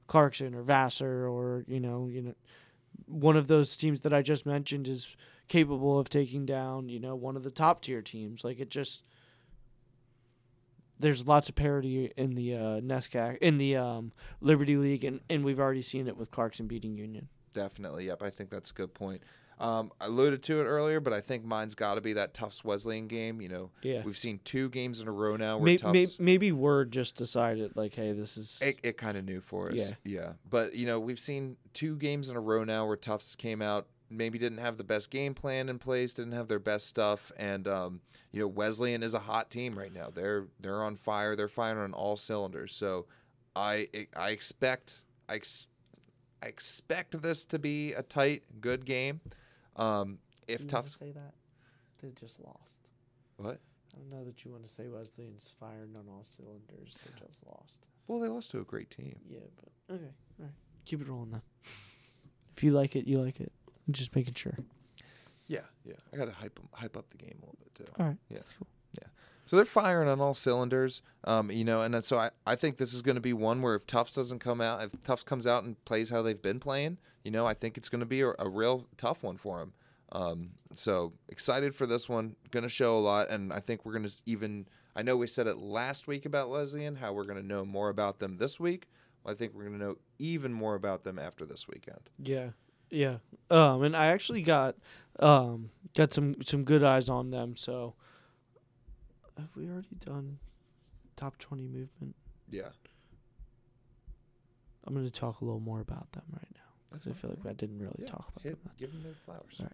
Clarkson or Vassar or you know you know one of those teams that I just mentioned is capable of taking down you know one of the top tier teams. Like it just there's lots of parity in the uh, NESCAC in the um, Liberty League, and, and we've already seen it with Clarkson beating Union. Definitely, yep. I think that's a good point. Um, I alluded to it earlier, but I think mine's got to be that Tufts Wesleyan game. You know, Yeah. we've seen two games in a row now where May, Tufts. may, maybe Word just decided like, hey, this is It, it kind of knew for us. Yeah. Yeah. But, you know, we've seen two games in a row now where Tufts came out, maybe didn't have the best game plan in place, didn't have their best stuff. And, um, you know, Wesleyan is a hot team right now. They're they're on fire. They're firing on all cylinders. So I I expect I, ex- I expect this to be a tight, good game. Um, if you Tufts. say that they just lost. What? I don't know that you want to say Wesleyan's firing on all cylinders. They just lost. Well, they lost to a great team. Yeah, but okay, all right, keep it rolling then. If you like it, you like it. I'm just making sure. Yeah, yeah. I got to hype 'em- hype up the game a little bit too. All right, Yeah. that's cool. So they're firing on all cylinders, um, you know, and then, so I, I think this is going to be one where if Tufts doesn't come out, if Tufts comes out and plays how they've been playing, you know, I think it's going to be a, a real tough one for them. Um, so excited for this one, going to show a lot, and I think we're going to even, I know we said it last week about Wesleyan, how we're going to know more about them this week. I think we're going to know even more about them after this weekend. Yeah, yeah. Um, and I actually got um got some some good eyes on them. So have we already done top twenty movement? Yeah. I'm going to talk a little more about them right now because I That's feel like fine. I didn't really Yeah, talk about hit, them. give them their flowers. All right.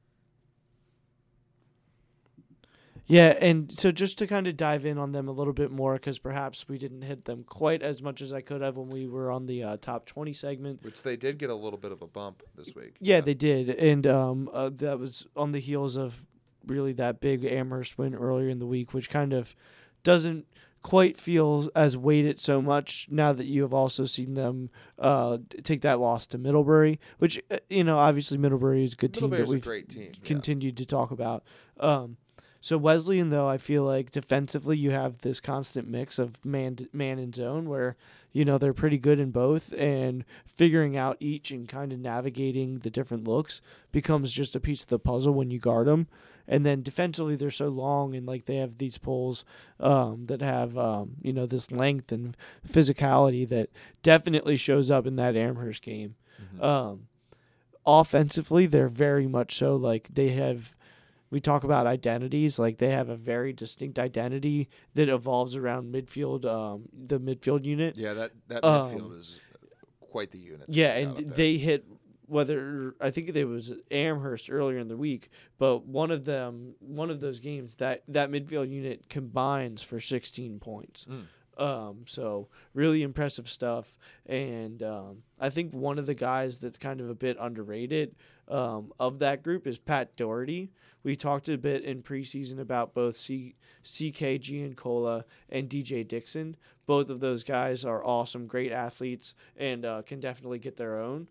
Yeah, and so just to kind of dive in on them a little bit more, because perhaps we didn't hit them quite as much as I could have when we were on the uh, top twenty segment. Which they did get a little bit of a bump this week. Yeah, they did, and um, uh, that was on the heels of really that big Amherst win earlier in the week, which kind of doesn't quite feel as weighted so much now that you have also seen them uh, take that loss to Middlebury, which, uh, you know, obviously Middlebury is a good team that Middlebury's a we've great team. yeah. continued to talk about. Um, so Wesleyan, though, I feel like defensively you have this constant mix of man man and zone where, you know, they're pretty good in both, and figuring out each and kind of navigating the different looks becomes just a piece of the puzzle when you guard them. And then defensively they're so long, and like they have these pulls um, that have, um, you know, this length and physicality that definitely shows up in that Amherst game. Mhm. Um, offensively, they're very much so like they have. We talk about identities, like they have a very distinct identity that evolves around midfield, um, the midfield unit. Yeah, that, that Um, midfield is quite the unit. Yeah, they got and up there. they hit whether I think it was Amherst earlier in the week, but one of them, one of those games that that midfield unit combines for sixteen points. Mm. Um, so really impressive stuff, and um, I think one of the guys that's kind of a bit underrated um, of that group is Pat Doherty. We talked a bit in preseason about both C- CK Giancola and D J Dixon. Both of those guys are awesome, great athletes, and uh, can definitely get their own.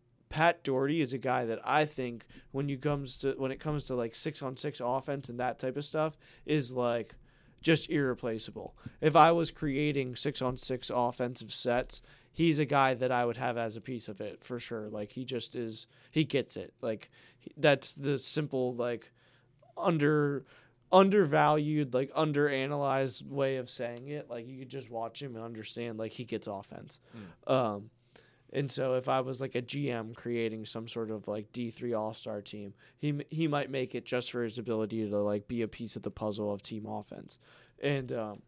Pat Doherty is a guy that I think when you comes to when it comes to like six on six offense and that type of stuff is like just irreplaceable. If I was creating six on six offensive sets, he's a guy that I would have as a piece of it for sure. Like he just is, he gets it. Like he, that's the simple like under undervalued, like underanalyzed way of saying it. Like you could just watch him and understand like he gets offense. Mm. Um, and so if I was like a G M creating some sort of like D three All-Star team, he he might make it just for his ability to like be a piece of the puzzle of team offense. And um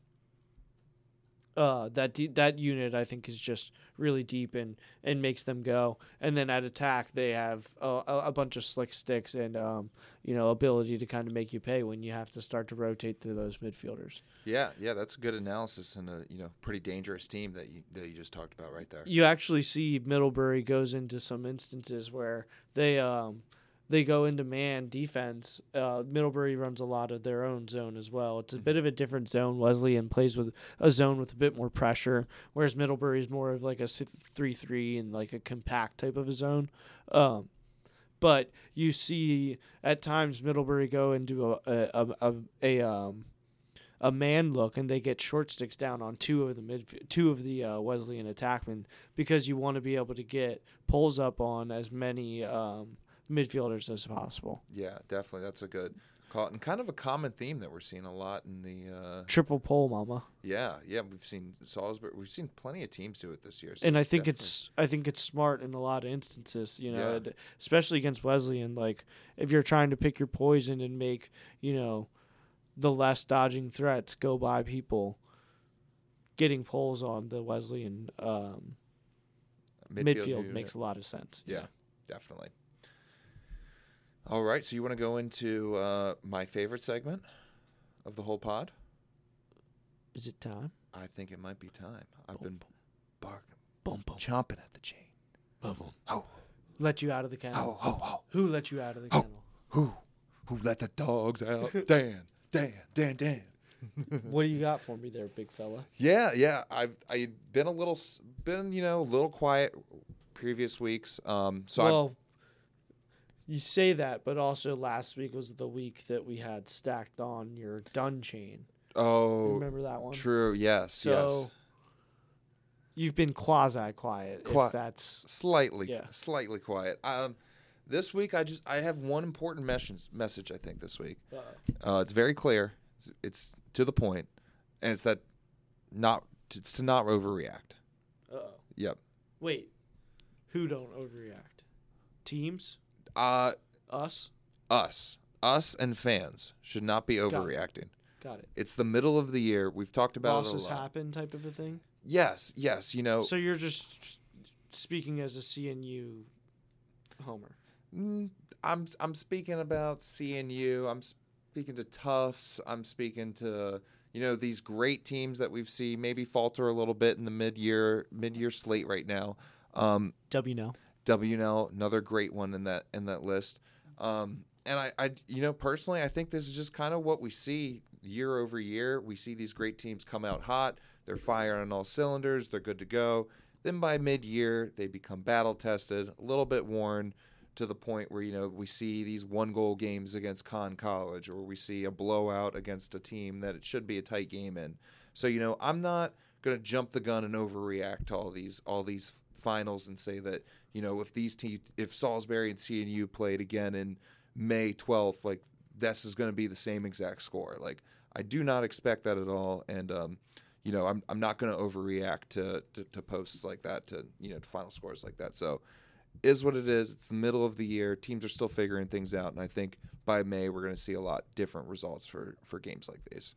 uh that de- that unit I think is just really deep and and makes them go. And then at attack they have a, a bunch of slick sticks and um you know ability to kind of make you pay when you have to start to rotate through those midfielders. Yeah, yeah, that's a good analysis and a you know pretty dangerous team that you that you just talked about right there. You actually see Middlebury goes into some instances where they um they go into man defense. Uh, Middlebury runs a lot of their own zone as well. It's a bit of a different zone. Wesleyan plays with a zone with a bit more pressure, whereas Middlebury is more of like a three three and like a compact type of a zone. Um, but you see at times Middlebury go into a a, a, a um a man look and they get short sticks down on two of the midf- two of the uh, Wesleyan attackmen because you want to be able to get pulls up on as many um, midfielders as possible. Yeah, definitely. That's a good call. And kind of a common theme that we're seeing a lot in the uh, Triple pull, mama. Yeah, yeah. We've seen Salisbury. We've seen plenty of teams do it this year. So and I it's think definitely- it's I think it's smart in a lot of instances, you know, Yeah. and especially against Wesleyan. Like if you're trying to pick your poison and make, you know, the less dodging threats go by people getting pulls on the Wesleyan um, midfield, unit. makes a lot of sense. Yeah, definitely. All right, so you want to go into uh, my favorite segment of the whole pod? Is it time? I think it might be time. I've been barking, Boom, boom, chomping at the chain. boom, boom. Oh, Let you out of the kennel. oh, oh, oh. Who let you out of the Oh. kennel? Who, who let the dogs out? Dan, Dan, Dan, Dan. What do you got for me there, big fella? Yeah, yeah. I've I've been a little, s- been you know a little quiet previous weeks. Um, so I'm, well, you say that, but also last week was the week that we had stacked on your dun chain. oh, Remember that one? true. Yes, So yes. you've been quasi quiet. Qui- if that's Slightly, Yeah. slightly quiet. Um, this week I just I have one important message. Message I think this week. Uh, it's very clear. It's, it's to the point, and it's that not it's to not overreact. uh Yep. wait, who don't overreact? Teams, Uh, us. us, us, and fans should not be Got it. overreacting. Got it. It's the middle of the year. We've talked about Losses it a lot. happen, type of a thing. Yes, yes. You know, So you're just speaking as a C N U homer. Mm, I'm I'm speaking about C N U. I'm speaking to Tufts. I'm speaking to you know these great teams that we've seen maybe falter a little bit in the mid year mid year slate right now. Um, W no. W N L, another great one in that in that list. Um, and I, I, you know, personally, I think this is just kind of what we see year over year. We see these great teams come out hot. They're firing on all cylinders. They're good to go. Then by mid-year, they become battle-tested, a little bit worn, to the point where, you know, we see these one-goal games against Conn College, or we see a blowout against a team that it should be a tight game in. So, you know, I'm not going to jump the gun and overreact to all these all these finals and say that, you know, if these te- if Salisbury and C N U played again in May twelfth, like, this is going to be the same exact score. Like, I do not expect that at all, and, um, you know, I'm I'm not going to overreact to, to to posts like that, to, you know, to final scores like that. So, is what it is. It's the middle of the year. Teams are still figuring things out, and I think by May we're going to see a lot different results for, for games like these.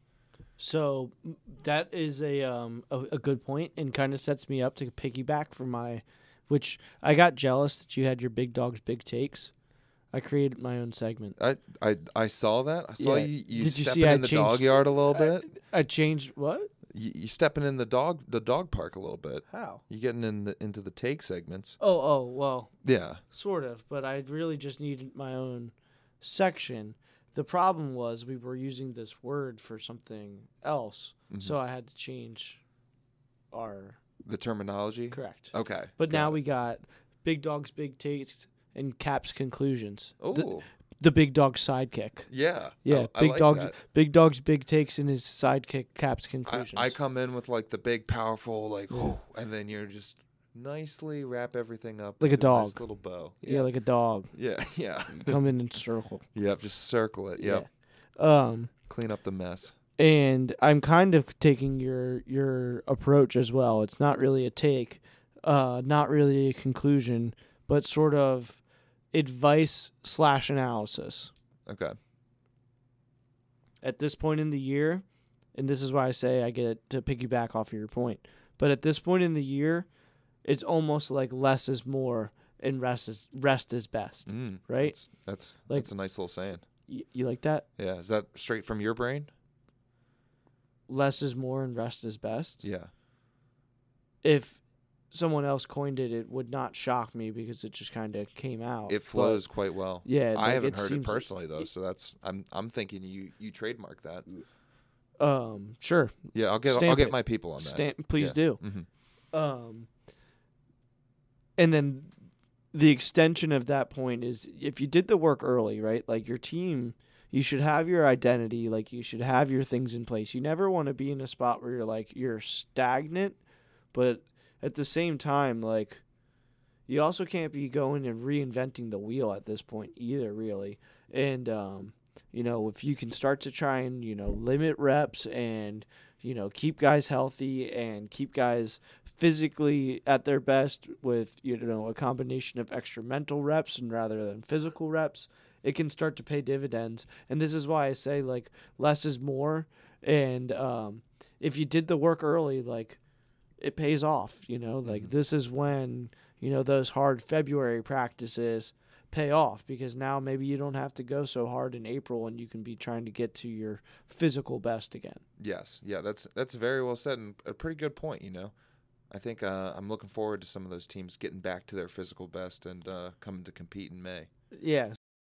So m- that is a um a, a good point, and kind of sets me up to piggyback for my, which I got jealous that you had your big dogs big takes. I created my own segment. I I, I saw that. I saw Yeah. you, you Did you stepping see I in the dog changed- yard a little bit. I changed what? You, you stepping in the dog the dog park a little bit. How? You getting in the into the take segments. Oh oh well, Yeah. sort of, but I really just needed my own section. The problem was we were using this word for something else, Mhm. so I had to change our The terminology. correct. Okay. But got now it. we got big dogs, big takes, and Cap's conclusions. Oh. The, the big dog's sidekick. yeah. Yeah, I, I big like dogs, that. big dogs, big takes, and his sidekick Cap's I, conclusions. I come in with like the big, powerful, like, whoo, and then you're just nicely wrap everything up Like a into nice dog. little bow. yeah. like a dog. yeah, yeah. Come in and circle. Yep, just circle it. Yep, Yeah. Um, clean up the mess. and I'm kind of taking your your approach as well. It's not really a take, uh, not really a conclusion, but sort of advice slash analysis. Okay. At this point in the year, and this is why I say I get to piggyback off of your point, but at this point in the year, it's almost like less is more and rest is rest is best. Mm, Right? That's that's, Like- that's a nice little saying. Y- you like that? Yeah. Is that straight from your brain? Less is more and rest is best. Yeah. If someone else coined it, it would not shock me because it just kind of came out. It But, flows quite well. yeah, I like, haven't heard it seems- personally though, so that's I'm I'm thinking you you trademark that. Um, sure. Yeah, I'll get I'll Stamp get it. my people on that. Stamp, please Yeah. do. hmm Um, and then the extension of that point is if you did the work early, right? Like your team, you should have your identity, like you should have your things in place. You never want to be in a spot where you're like you're stagnant, but at the same time, like you also can't be going and reinventing the wheel at this point either, really. And um, you know, if you can start to try and, you know, limit reps and, you know, keep guys healthy and keep guys physically at their best with, you know, a combination of extra mental reps and rather than physical reps, it can start to pay dividends. And this is why I say, like, less is more. And um, if you did the work early, like, it pays off, you know? Like, mm-hmm. This is when, you know, those hard February practices pay off, because now maybe you don't have to go so hard in April and you can be trying to get to your physical best again. Yes. Yeah, that's that's very well said and a pretty good point, you know? I think uh, I'm looking forward to some of those teams getting back to their physical best and uh, coming to compete in May. Yeah.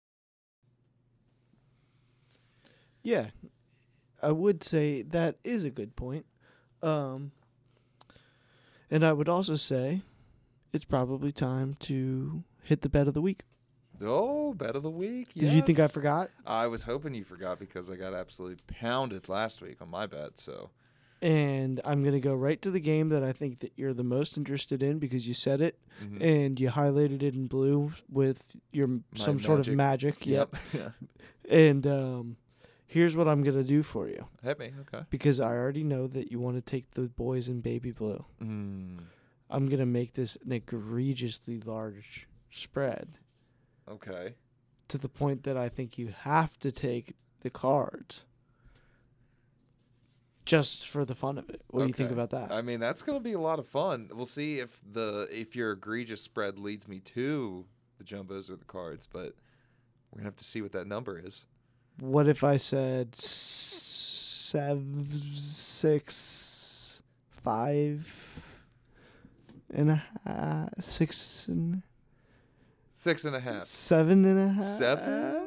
Yeah. I would say that is a good point. Um, and I would also say it's probably time to hit the bet of the week. Oh, bet of the week. Yes. Did you think I forgot? I was hoping you forgot because I got absolutely pounded last week on my bet, so... And I'm going to go right to the game that I think that you're the most interested in because you said it, mm-hmm. and you highlighted it in blue with your My some magic. sort of magic. Yep. yep. And um, here's what I'm going to do for you. Hit me, okay. Because I already know that you want to take the boys in baby blue. Mm. I'm going to make this an egregiously large spread. Okay. To the point that I think you have to take the Cards. Just for the fun of it. What okay. do you think about that? I mean, that's going to be a lot of fun. We'll see if the if your egregious spread leads me to the Jumbos or the Cards, but we're going to have to see what that number is. What if I said seven, six, five, and a half, six and six and a half, seven and a half, seven?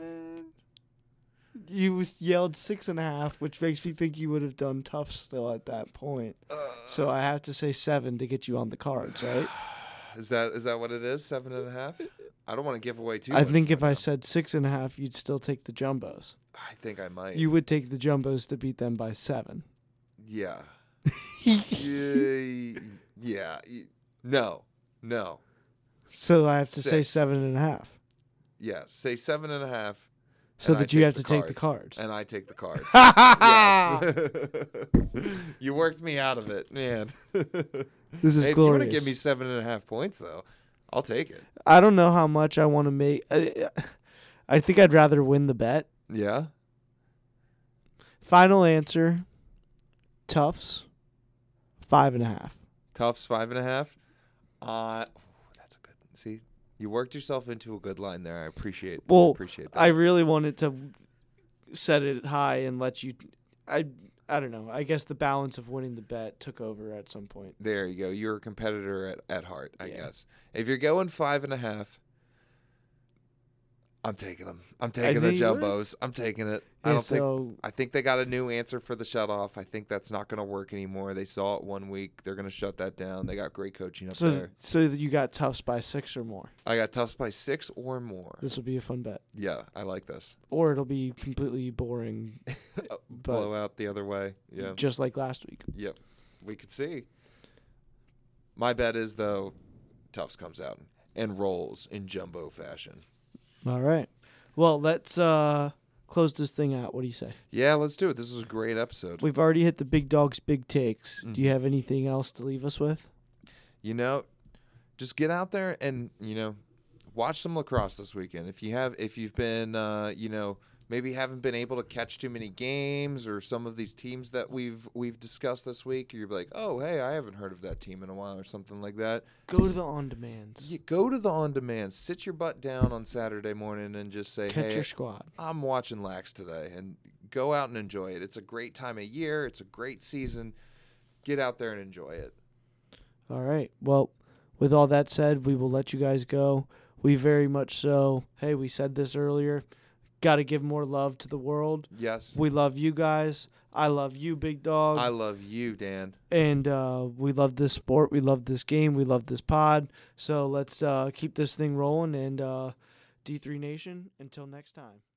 You yelled six and a half, which makes me think you would have done tough still at that point. Uh, so I have to say seven to get you on the Cards, right? Is that is that what it is? Seven and a half? I don't want to give away too I much. I think if now. I said six and a half, you'd still take the Jumbos. I think I might. You would take the Jumbos to beat them by seven. Yeah. yeah. Yeah. No. No. So I have to Six. say seven and a half. Yeah. Say seven and a half. So that you have to cards, take the Cards. And I take the Cards. Yes. You worked me out of it, man. This is hey, glorious. If you want to give me seven and a half points, though, I'll take it. I don't know how much I want to make. I, I think I'd rather win the bet. Yeah. Final answer, Tufts, five and a half. Tufts, five and a half? Uh, that's a good one. See? You worked yourself into a good line there. I appreciate. Well, I appreciate that. I really wanted to set it high and let you. I I don't know. I guess the balance of winning the bet took over at some point. There you go. You're a competitor at, at heart, I yeah. guess. If you're going five and a half, I'm taking them. I'm taking the Jumbos. I'm taking it. Yeah, I don't so think. I think they got a new answer for the shutoff. I think that's not going to work anymore. They saw it one week. They're going to shut that down. They got great coaching up so, there. So you got Tufts by six or more. I got Tufts by six or more. This will be a fun bet. Yeah, I like this. Or it'll be completely boring. Blow out the other way. Yeah. Just like last week. Yep. We could see. My bet is, though, Tufts comes out and rolls in Jumbo fashion. All right. Well, let's uh, close this thing out. What do you say? Yeah, let's do it. This was a great episode. We've already hit the big dogs' big takes. Mm-hmm. Do you have anything else to leave us with? You know, just get out there and, you know, watch some lacrosse this weekend. If you have, if you've been, uh, you know, maybe haven't been able to catch too many games or some of these teams that we've we've discussed this week, you're like, oh, hey, I haven't heard of that team in a while or something like that. Go to the on-demands. Yeah, go to the on-demand. Sit your butt down on Saturday morning and just say, Catch hey, your squad. I'm watching Lax today, and go out and enjoy it. It's a great time of year. It's a great season. Get out there and enjoy it. All right. Well, with all that said, we will let you guys go. We very much so, hey, we said this earlier, got to give more love to the world. Yes. We love you guys. I love you, Big Dog. I love you, Dan. And uh, we love this sport. We love this game. We love this pod. So let's uh, keep this thing rolling. And uh, D three Nation, until next time.